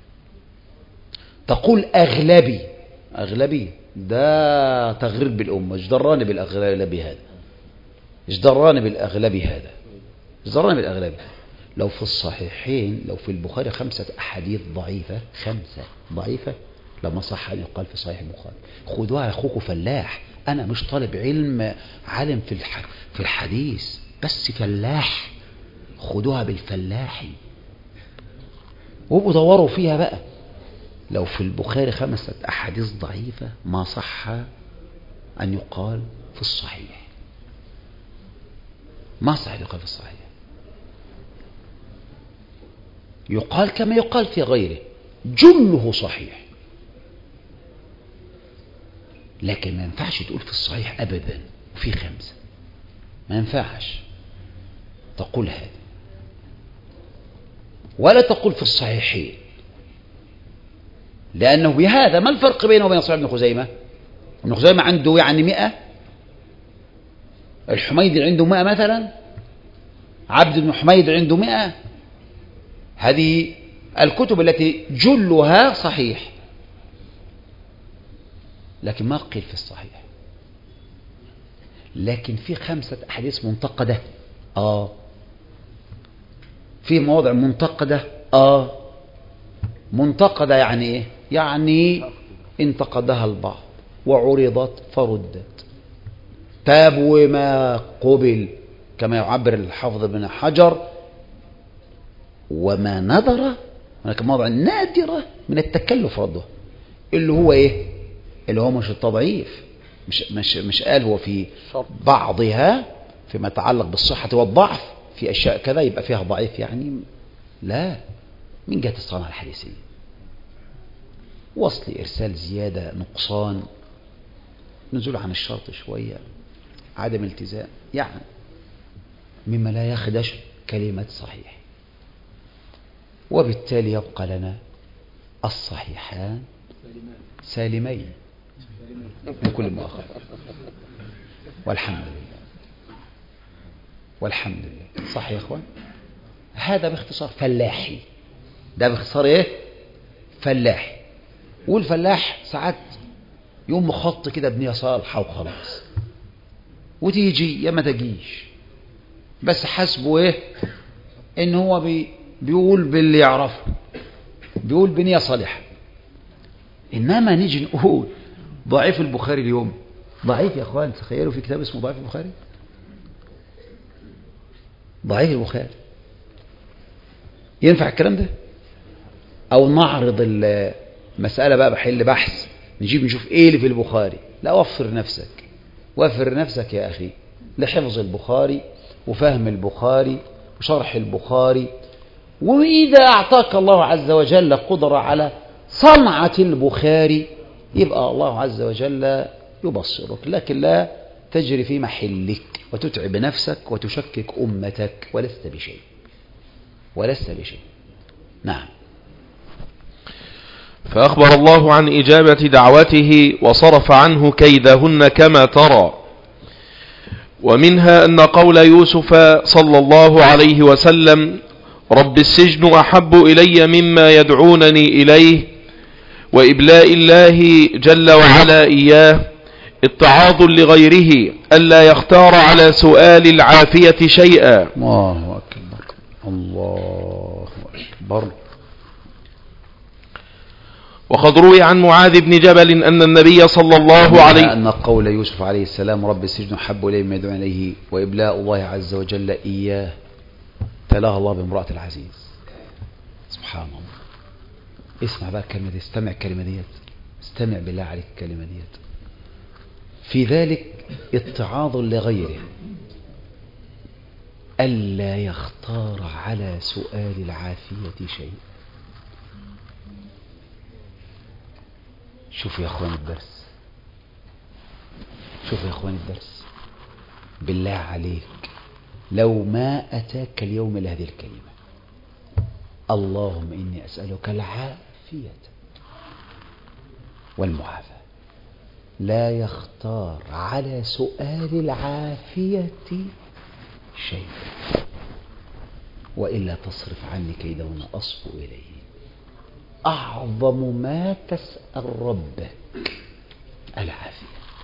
تقول أغلبي، أغلبي ده تغريب بالأمة، ايش دراني بالأغلبي هذا؟ ايش دراني بالأغلبي هذا؟ ايش دراني بالأغلبي؟ لو في الصحيحين، لو في البخاري خمسة أحاديث ضعيفة، خمسة ضعيفة لما صح أن يقال في صحيح البخاري. خدوها يا أخوكم فلاح، أنا مش طالب علم عالم في في الحديث، بس فلاح، خدوها بالفلاحي وابقوا دوروا فيها بقى. لو في البخاري خمسة أحاديث ضعيفة ما صح أن يقال في الصحيح، ما صح أن يقال في الصحيح، يقال كما يقال في غيره جله صحيح، لكن ما ينفعش تقول في الصحيح أبدا وفي خمسة، ما ينفعش تقول هذا. ولا تقول في الصحيحين، لأنه بهذا ما الفرق بينه وبين صحيح ابن خزيمة؟ ابن خزيمة عنده يعني مئة، الحميدي عنده مئة مثلا، عبد بن حميد عنده مئة. هذه الكتب التي جلها صحيح، لكن ما قيل في الصحيح. لكن في خمسة أحاديث منتقدة، آه في مواضع منتقدة، آه منتقدة يعني إيه؟ يعني انتقدها البعض وعرضت فردت، تاب وما قبل، كما يعبر الحافظ ابن حجر، وما نظر. هناك مواضع نادرة من التكلف رده، اللي هو إيه؟ اللي هو مش التضعيف، مش مش مش قال هو في بعضها فيما يتعلق بالصحة والضعف في أشياء كذا يبقى فيها ضعيف، يعني لا، من جهة الصناعة الحديثية، وصل إرسال زيادة نقصان، نزول عن الشرط شوية، عدم التزام، يعني مما لا يخدش كلمة صحيح. وبالتالي يبقى لنا الصحيحان سالمين من كل مؤاخذة، والحمد لله، والحمد لله. صح يا اخوان؟ هذا باختصار فلاحي، ده باختصار ايه؟ فلاحي. والفلاح ساعات يوم مخط كده بنية صالحة وخلاص، وتيجي يا ما تجيش، بس حسبه ايه؟ ان هو بي بيقول باللي يعرفه، بيقول بنية صالحة. انما نيجي نقول ضعيف البخاري اليوم، ضعيف يا اخوان، تخيلوا في كتاب اسمه ضعيف البخاري، ضعيف البخاري، ينفع الكلام ده؟ او نعرض المسألة بقى بحل بحث، نجيب نشوف ايه اللي في البخاري. لا، وفر نفسك، وفر نفسك يا اخي لحفظ البخاري وفهم البخاري وشرح البخاري. وإذا أعطاك الله عز وجل قدرة على صنعة البخاري يبقى الله عز وجل يبصرك، لكن لا تجري في محلك وتتعب نفسك وتشكك أمتك، ولست بشيء، ولست بشيء. نعم. فأخبر الله عن إجابة دعوته وصرف عنه كيدهن كما ترى. ومنها أن قول يوسف صلى الله عليه وسلم رب السجن أحب إلي مما يدعونني إليه، وإبلاء الله جل وعلا إياه اتعاظ لغيره ألا يختار على سؤال العافية شيئا. الله أكبر، الله أكبر. وقد روي عن معاذ بن جبل أن النبي صلى الله عليه أن قول يوسف عليه السلام رب السجن حب إليه مما يدعون إليه وإبلاء الله عز وجل إياه تلاها الله بامرأة العزيز. سبحان الله. اسمع بقى الكلمة دي، استمع الكلمة دي، استمع بالله عليك الكلمة دي. في ذلك اتعاظ لغيره ألا يختار على سؤال العافية شيء. شوفوا يا أخوان الدرس، شوفوا يا أخوان الدرس. بالله عليك لو ما أتاك اليوم لهذه الكلمة اللهم إني أسألك العافية والمعافاة، لا يختار على سؤال العافية شيء وإلا تصرف عني كيدهن أصب إليه. أعظم ما تسأل ربك العافية،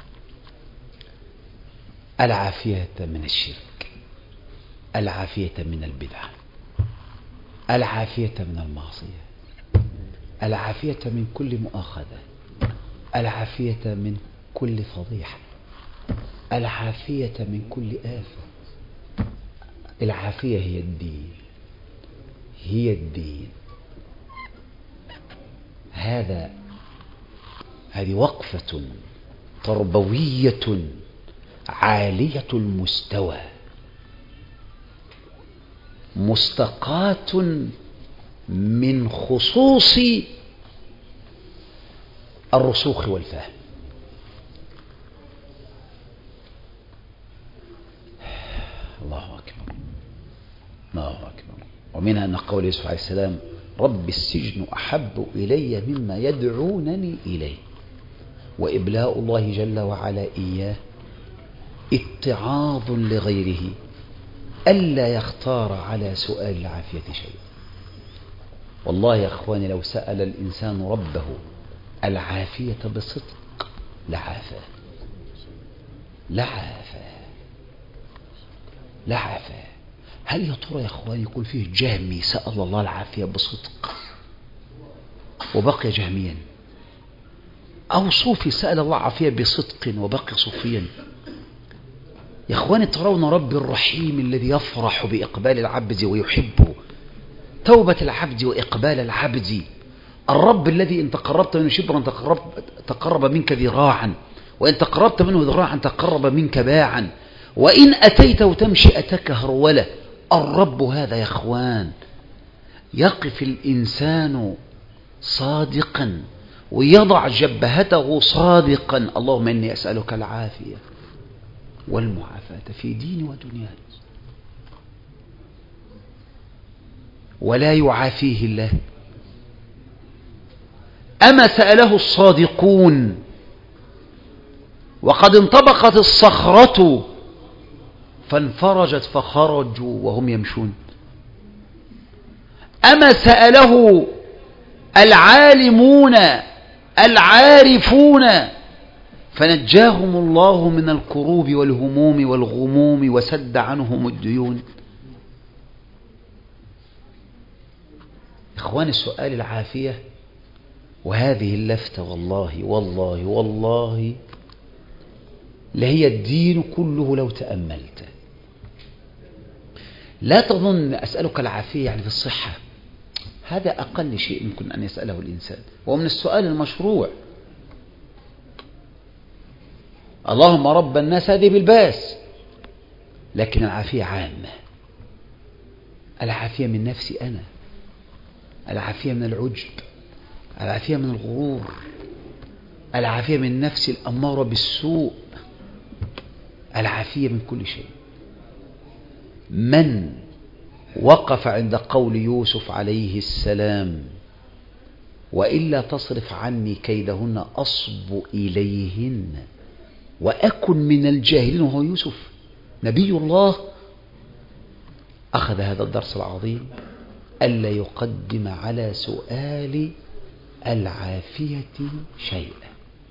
العافية من الشرك، العافية من البدعة، العافية من المعصية، العافية من كل مؤاخذة، العافية من كل فضيحة، العافية من كل آفة. العافية هي الدين، هي الدين. هذا هذه وقفة تربوية عالية المستوى مستقاة من خصوص الرسوخ والفهم. الله أكبر، الله أكبر. ومنها أن قول يوسف عليه السلام رب السجن أحب إلي مما يدعونني إليه وإبلاء الله جل وعلا إياه اتعاظ لغيره ألا يختار على سؤال العافية شيء. والله يا أخواني لو سأل الإنسان ربه العافية بصدق لعافاه، لعافاه، لعافاه. هل يا ترى يا أخواني يكون فيه جهمي سأل الله العافية بصدق وبقي جهميا، أو صوفي سأل الله عافية بصدق وبقي صوفيا؟ يا أخواني ترون رب الرحيم الذي يفرح بإقبال العبد ويحب توبة العبد وإقبال العبد، الرب الذي إن تقربت منه شبرا تقرب, تقرب منك ذراعا، وإن تقربت منه ذراعا تقرب منك باعا، وإن أتيته تمشي أتك هرولة. الرب هذا يا أخوان يقف الإنسان صادقا ويضع جبهته صادقا اللهم إني أسألك العافية والمعافاة في ديني ودنياي، ولا يعافيه الله. أما سأله الصادقون وقد انطبقت الصخرة فانفرجت فخرجوا وهم يمشون. أما سأله العالمون العارفون فنجاهم الله من الكروب والهموم والغموم وسد عنهم الديون. إخواني السؤال العافية وهذه اللفتة والله والله والله لهي الدين كله لو تأملت. لا تظن أسألك العافية يعني في الصحة، هذا أقل شيء يمكن أن يسأله الإنسان ومن السؤال المشروع. اللهم رب الناس هذه بالباس، لكن العافية عامة. العافية من نفسي أنا، العافية من العجب، العافية من الغرور، العافية من نفسي الأمارة بالسوء، العافية من كل شيء. من وقف عند قول يوسف عليه السلام وإلا تصرف عني كيدهن أصب إليهن وأكن من الجاهلين، وهو يوسف نبي الله، أخذ هذا الدرس العظيم ألا يقدم على سؤال العافية شيئا.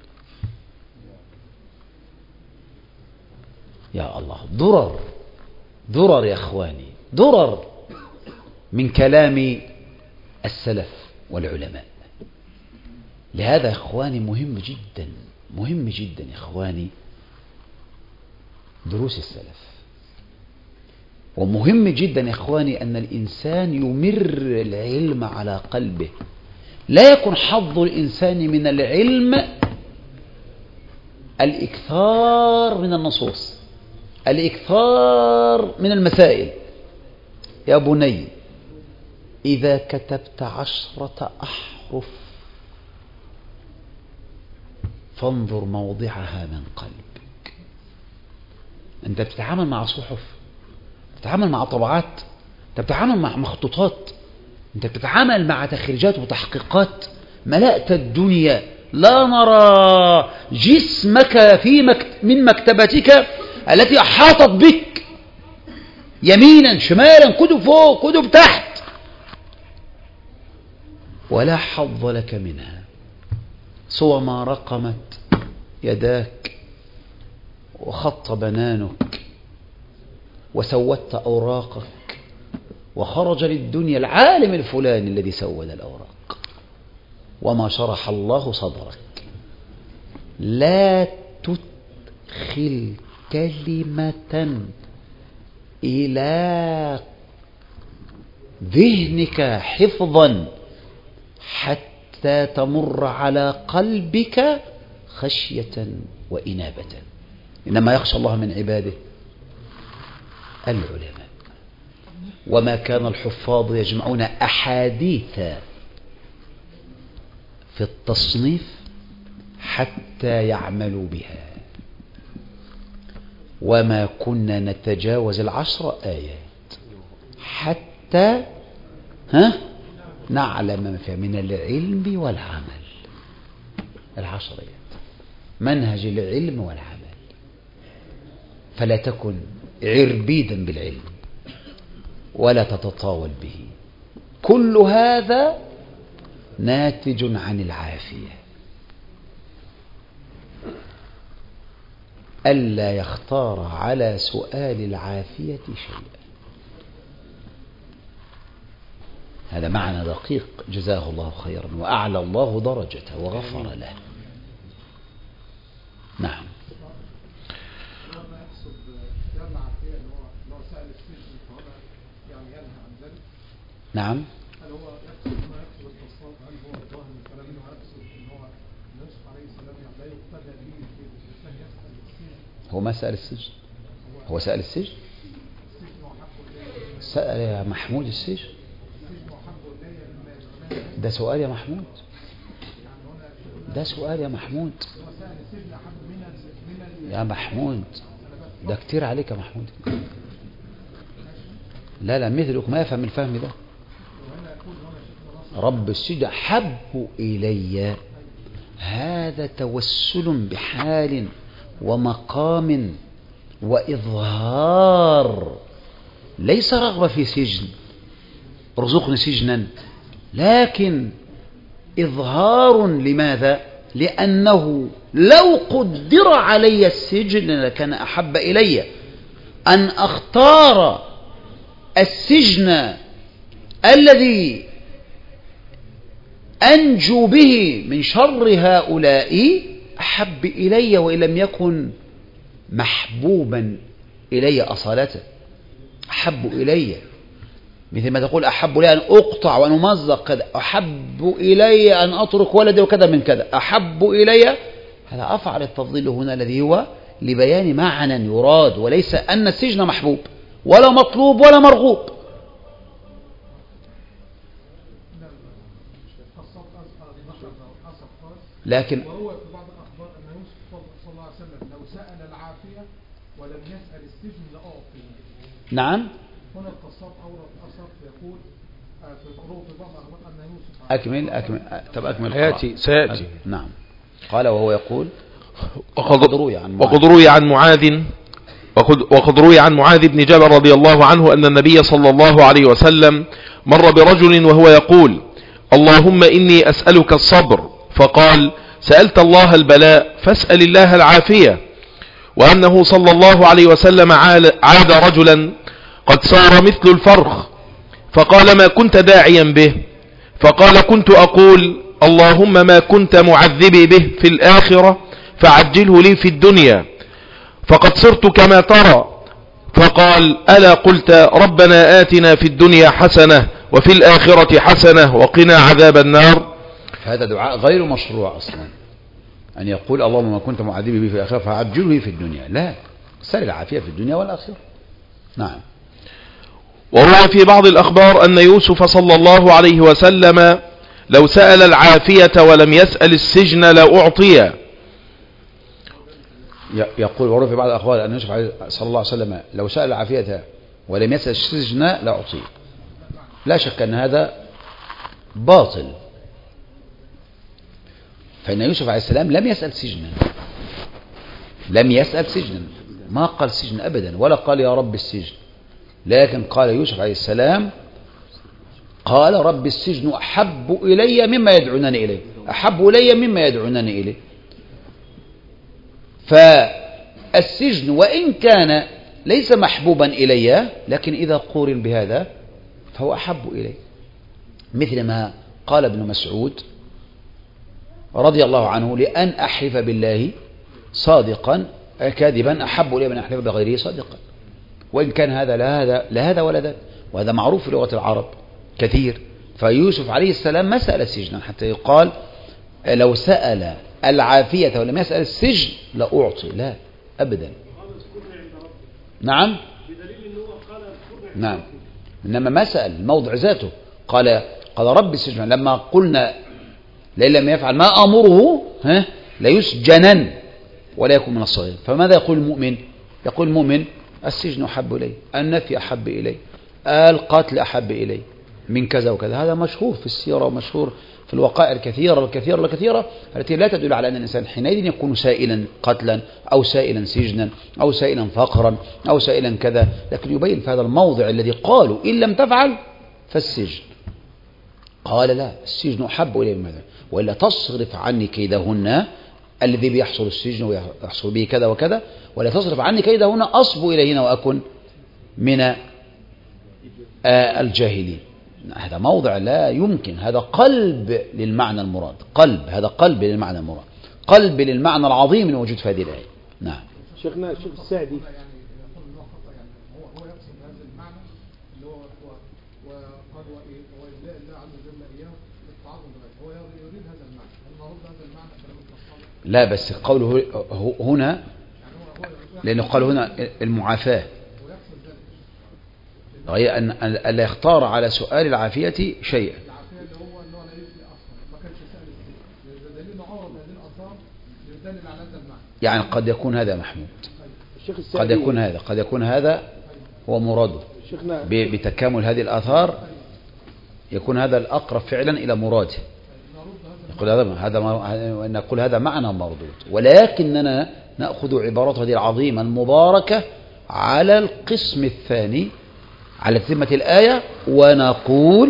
يا الله، درر درر يا أخواني، درر من كلام السلف والعلماء. لهذا يا إخواني مهم جدا مهم جدا يا إخواني دروس السلف، ومهم جدا يا إخواني أن الإنسان يمر العلم على قلبه. لا يكون حظ الإنسان من العلم الإكثار من النصوص، الإكثار من المسائل. يا بني إذا كتبت عشرة أحرف فانظر موضعها من قلبك. أنت بتتعامل مع صحف، بتتعامل مع طبعات، أنت بتتعامل مع مخطوطات، أنت بتتعامل مع تخريجات وتحقيقات. ملأت الدنيا، لا نرى جسمك في مكت... من مكتبتك التي أحاطت بك يمينا شمالا، كتب فوق كتب تحت، ولا حظ لك منها سوى ما رقمت يداك وخط بنانك وسودت أوراقك، وخرج للدنيا العالم الفلاني الذي سود الأوراق، وما شرح الله صدرك. لا تدخل كلمة إلى ذهنك حفظا حتى تمر على قلبك خشية وإنابة. إنما يخشى الله من عباده العلماء. وما كان الحفاظ يجمعون أحاديث في التصنيف حتى يعملوا بها. وما كنا نتجاوز العشر آيات حتى ها نعلم ما فيها من العلم والعمل. العشر آيات منهج العلم والعمل. فلا تكن عربيدا بالعلم ولا تتطاول به. كل هذا ناتج عن العافية. ألا يختار على سؤال العافية شيئا. هذا معنى دقيق جزاه الله خيرا وأعلى الله درجته وغفر له. نعم. نعم. هل هو يقصد ما يقصد التصوف؟ هل هو ظاهر من كلامه يقصد ان هو يوسف عليه السلام يعني لا يقتدى به في الانسان يسال السجن؟ هو ما سأل السجن؟ هو سأل السجن؟ سأل يا محمود السجن؟ ده سؤال يا محمود، ده سؤال يا محمود يا محمود، ده كتير عليك يا محمود. لا لا مثلك ما يفهم الفهم ده. رب السجن حب إلي، هذا توسل بحال ومقام وإظهار، ليس رغبة في سجن ارزقني سجنا، لكن إظهار. لماذا؟ لأنه لو قدر علي السجن لكان أحب إلي أن أختار السجن الذي أنجو به من شر هؤلاء، أحب إلي وإن لم يكن محبوبا إلي أصالته. أحب إلي مثل ما تقول أحب إلي أن أقطع وأن أمزق كذا، أحب إلي أن أترك ولدي وكذا من كذا، أحب إلي. هذا أفعل التفضيل هنا الذي هو لبيان معنى يراد، وليس أن السجن محبوب ولا مطلوب ولا مرغوب. لكن وهو في بعض الأخبار أن يوسف صلى الله عليه وسلم لو سأل العافية ولم يسأل السجن لأعطي. نعم. هنا القصاب أورد أثر يقول في القروء في بعض الأخبار أن يوسف أكمل أكمل طب أكمل سيأتي سيأتي نعم. قال وهو يقول وقد روي عن معاذ وقد روي عن معاذ وقد, وقد روي عن معاذ بن جبل رضي الله عنه أن النبي صلى الله عليه وسلم مر برجل وهو يقول اللهم إني أسألك الصبر، فقال سألت الله البلاء فاسأل الله العافية. وأنه صلى الله عليه وسلم عاد رجلا قد صار مثل الفرخ، فقال ما كنت داعيا به؟ فقال كنت أقول اللهم ما كنت معذبي به في الآخرة فعجله لي في الدنيا فقد صرت كما ترى. فقال ألا قلت ربنا آتنا في الدنيا حسنة وفي الآخرة حسنة وقنا عذاب النار. هذا دعاء غير مشروع أصلا، أن يقول اللهم ما كنت معذبي به في الآخرة فعجله في الدنيا، لا، سل العافية في الدنيا والآخرة. نعم. وروى في بعض الأخبار أن يوسف صلى الله عليه وسلم لو سأل العافية ولم يسأل السجن لأعطي. يقول وروى في بعض الأخبار أن يوسف صلى الله عليه وسلم لو سأل العافية ولم يسأل السجن لأعطي. لا شك أن هذا باطل، فإن يوسف عليه السلام لم يسأل سجنا، لم يسأل سجنا، ما قال سجن أبدا ولا قال يا رب السجن، لكن قال يوسف عليه السلام قال رب السجن أحب إلي مما يدعونني إليه، أحب إلي مما يدعونني إليه. فالسجن وإن كان ليس محبوبا إلي، لكن إذا قورن بهذا فهو أحب إلي، مثل ما قال ابن مسعود رضي الله عنه لأن أحلف بالله صادقا كاذبا أحب إلي من أحلف بغيره صادقا، وإن كان هذا لا هذا لا هذا ولا ذاك، وهذا معروف في لغة العرب كثير. فيوسف عليه السلام ما سأل سجنا حتى يقال لو سأل العافية ولم يسأل السجن لأعطي، لا أبدا. نعم نعم، إنما ما سأل الموضع ذاته، قال قال رب السجن لما قلنا لئن لم يفعل ما أمره ها ليسجنن ولا يكون من الصغير. فماذا يقول المؤمن؟ يقول المؤمن السجن أحب إلي، النفي أحب إلي، القتل أحب إلي من كذا وكذا. هذا مشهور في السيرة ومشهور في الوقائع الكثيرة الكثيرة الكثيرة التي لا تدل على أن الإنسان حينئذ يكون سائلا قتلا أو سائلا سجنا أو سائلا فقرا أو سائلا كذا، لكن يبين في هذا الموضع الذي قالوا إن لم تفعل فالسجن. قال لا، السجن أحب إلي ماذا وإلا تصرف عني كيدهن الذي بيحصل السجن ويحصل به كذا وكذا، ولا تصرف عني كيدهن أصب إليهن وأكن من آه الجاهلين. هذا موضع لا يمكن، هذا قلب للمعنى المراد، قلب، هذا قلب للمعنى المراد، قلب للمعنى العظيم الموجود في هذه الآية. نعم. شيخنا الشيخ السعدي لا، بس قوله هنا لأنه قال هنا المعافاة، غير أن ألا يختار على سؤال العافية شيئا. يعني قد يكون هذا محمود، قد يكون هذا قد يكون هذا هو مراده بتكامل هذه الآثار، يكون هذا الأقرب فعلا إلى مراده. يقول هذا هذا نقول هذا معنى مردود، ولكننا نأخذ عبارات هذه العظيمة المباركة على القسم الثاني على تتمة الآية، ونقول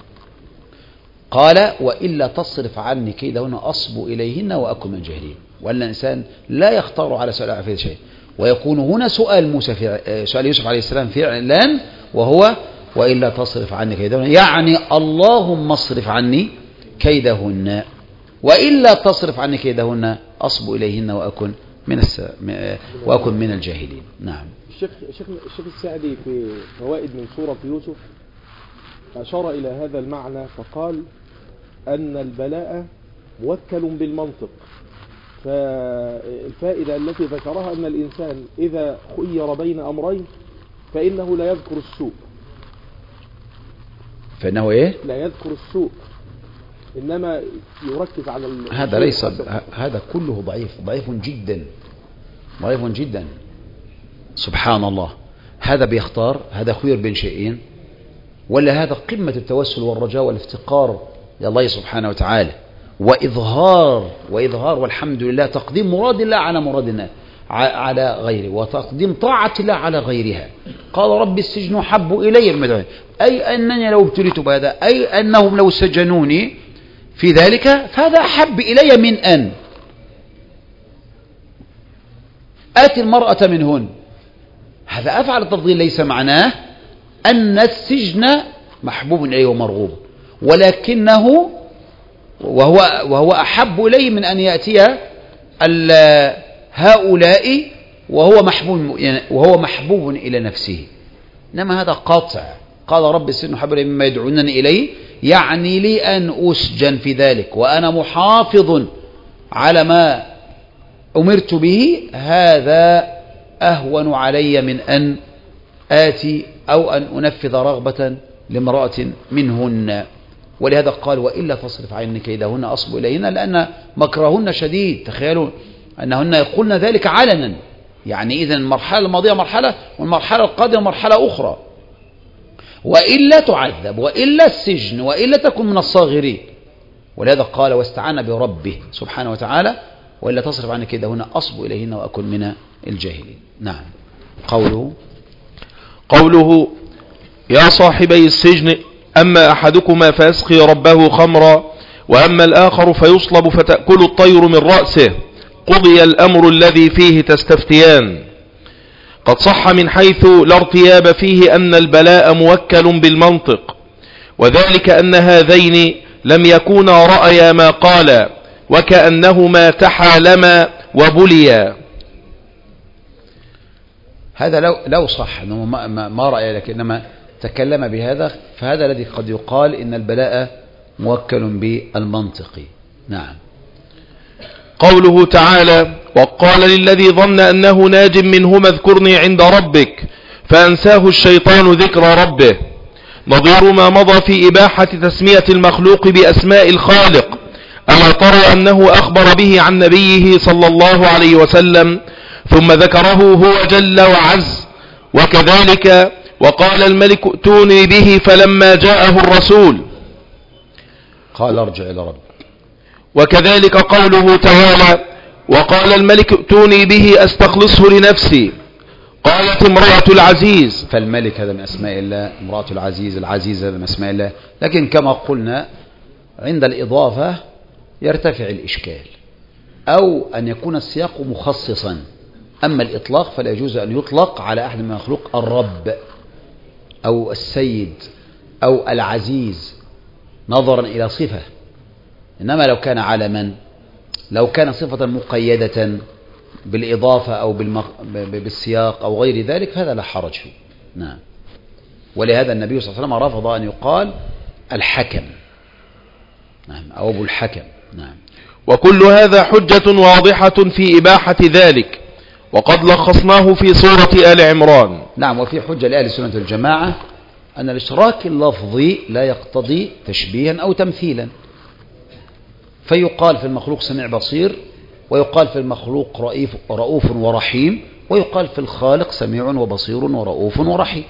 قال وإلا تصرف عني كيدهن أصب إليهن وأكن من جاهلين. وأن الإنسان لا يختار على سؤال العافية شيء، ويكون هنا سؤال موسى في سؤال يوسف عليه السلام فعلا، وهو وإلا تصرف عني كيدهن، يعني اللهم اصرف عني كيدهن وإلا تصرف عني كيدهن أصب إليهن وأكن من الس... وأكن من الجاهلين. نعم. الشيخ الشيخ الشيخ السعدي في فوائد من سورة يوسف أشار إلى هذا المعنى فقال أن البلاء موكل بالمنطق، فالفائدة التي ذكرها أن الإنسان إذا خير بين أمرين فإنه لا يذكر السوء، فإنه إيه؟ لا يذكر السوء، إنما يركز على هذا ليس هذا كله ضعيف ضعيف جدا ضعيف جدا. سبحان الله، هذا بيختار، هذا خير بين شيئين، ولا هذا قمة التوسل والرجاء والافتقار إلى الله سبحانه وتعالى، وإظهار وإظهار والحمد لله، تقديم مراد الله على مراد الله على غيره، وتقديم طاعة الله على غيرها. قال رب السجن أحب إلي مما يدعون، أي أنني لو ابتليت بهذا، أي أنهم لو سجنوني في ذلك فهذا أحب إلي من أن آتي المرأة منهن. هذا أفعل التفضيل ليس معناه أن السجن محبوب إليه ومرغوب، ولكنه وهو, وهو أحب إليه من أن يأتي هؤلاء وهو محبوب, وهو محبوب إلى نفسه. إنما هذا قاطع. قال رب السجن أحب إلي مما يدعونني إليه، يعني لي أن أسجن في ذلك وأنا محافظ على ما أمرت به، هذا أهون علي من أن آتي أو أن أنفذ رغبة لامرأة منهن. ولهذا قال وإلا تصرف عني كيدهن أصب إليهن لأن مكرهن شديد. تخيلوا أنهن يقولن ذلك علنا، يعني إذن المرحلة الماضية مرحلة والمرحلة القادمة مرحلة أخرى. وإلا تعذب وإلا السجن وإلا تكون من الصاغرين. ولهذا قال واستعان بربه سبحانه وتعالى وإلا تصرف عني كيدهن أصب إليهن وأكون من الجاهلين. نعم. قوله قوله يا صاحبي السجن أما أحدكما فيسقي ربه خمرا وأما الآخر فيصلب فتأكل الطير من رأسه قضي الأمر الذي فيه تستفتيان. قد صح من حيث لا ارتياب فيه أن البلاء موكل بالمنطق، وذلك أن هذين لم يكونا رأيا ما قال وكأنهما تحالما وبليا. هذا لو, لو صح أنه ما, ما, ما رأي لكنما تكلم بهذا، فهذا الذي قد يقال إن البلاء موكل بالمنطق. نعم. قوله تعالى وقال للذي ظن أنه ناج منهما اذكرني عند ربك فأنساه الشيطان ذكر ربه، نظير ما مضى في إباحة تسمية المخلوق بأسماء الخالق. ألا ترى أنه أخبر به عن نبيه صلى الله عليه وسلم ثم ذكره هو جل وعز. وكذلك وقال الملك ائتوني به فلما جاءه الرسول قال ارجع إلى ربك. وكذلك قوله تعالى وقال الملك ائتوني به أستخلصه لنفسي قالت امرأة العزيز. فالملك هذا من أسماء الله، امرأة العزيز، العزيز هذا من أسماء الله. لكن كما قلنا عند الإضافة يرتفع الإشكال، أو أن يكون السياق مخصصا. أما الإطلاق فلا يجوز أن يطلق على أحد من مخلوق الرب أو السيد أو العزيز نظرا إلى صفة. إنما لو كان علما، لو كان صفة مقيدة بالإضافة أو بالمق... بالسياق أو غير ذلك هذا لا حرج فيه. نعم. ولهذا النبي صلى الله عليه وسلم رفض أن يقال الحكم، نعم، أو أبو الحكم. نعم. وكل هذا حجة واضحة في إباحة ذلك، وقد لخصناه في سورة آل عمران. نعم. وفي حجة لأهل السنة والجماعة أن الاشتراك اللفظي لا يقتضي تشبيها أو تمثيلا، فيقال في المخلوق سميع بصير، ويقال في المخلوق رئيف رؤوف ورحيم، ويقال في الخالق سميع وبصير ورؤوف ورحيم.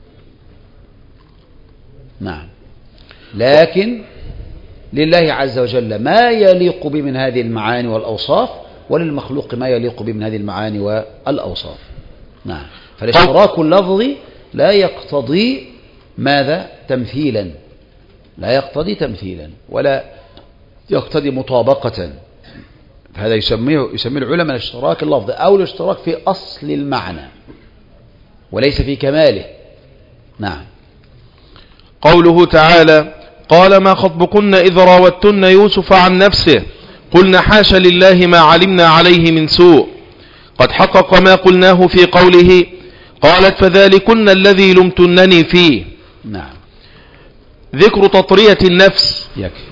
نعم. لكن لله عز وجل ما يليق به من هذه المعاني والأوصاف، وللمخلوق ما يليق به من هذه المعاني والأوصاف. نعم. فالاشتراك اللفظي لا يقتضي ماذا؟ تمثيلا، لا يقتضي تمثيلا ولا يقتضي مطابقة. فهذا يسميه يسميه العلماء الاشتراك اللفظي أو الاشتراك في أصل المعنى وليس في كماله. نعم. قوله تعالى قال ما خطبكن إذ راوتن يوسف عن نفسه قلنا حاش لله ما علمنا عليه من سوء. قد حقق ما قلناه في قوله قالت فذلكن الذي لمتنني فيه. نعم. ذكر تطرية النفس. يكفي.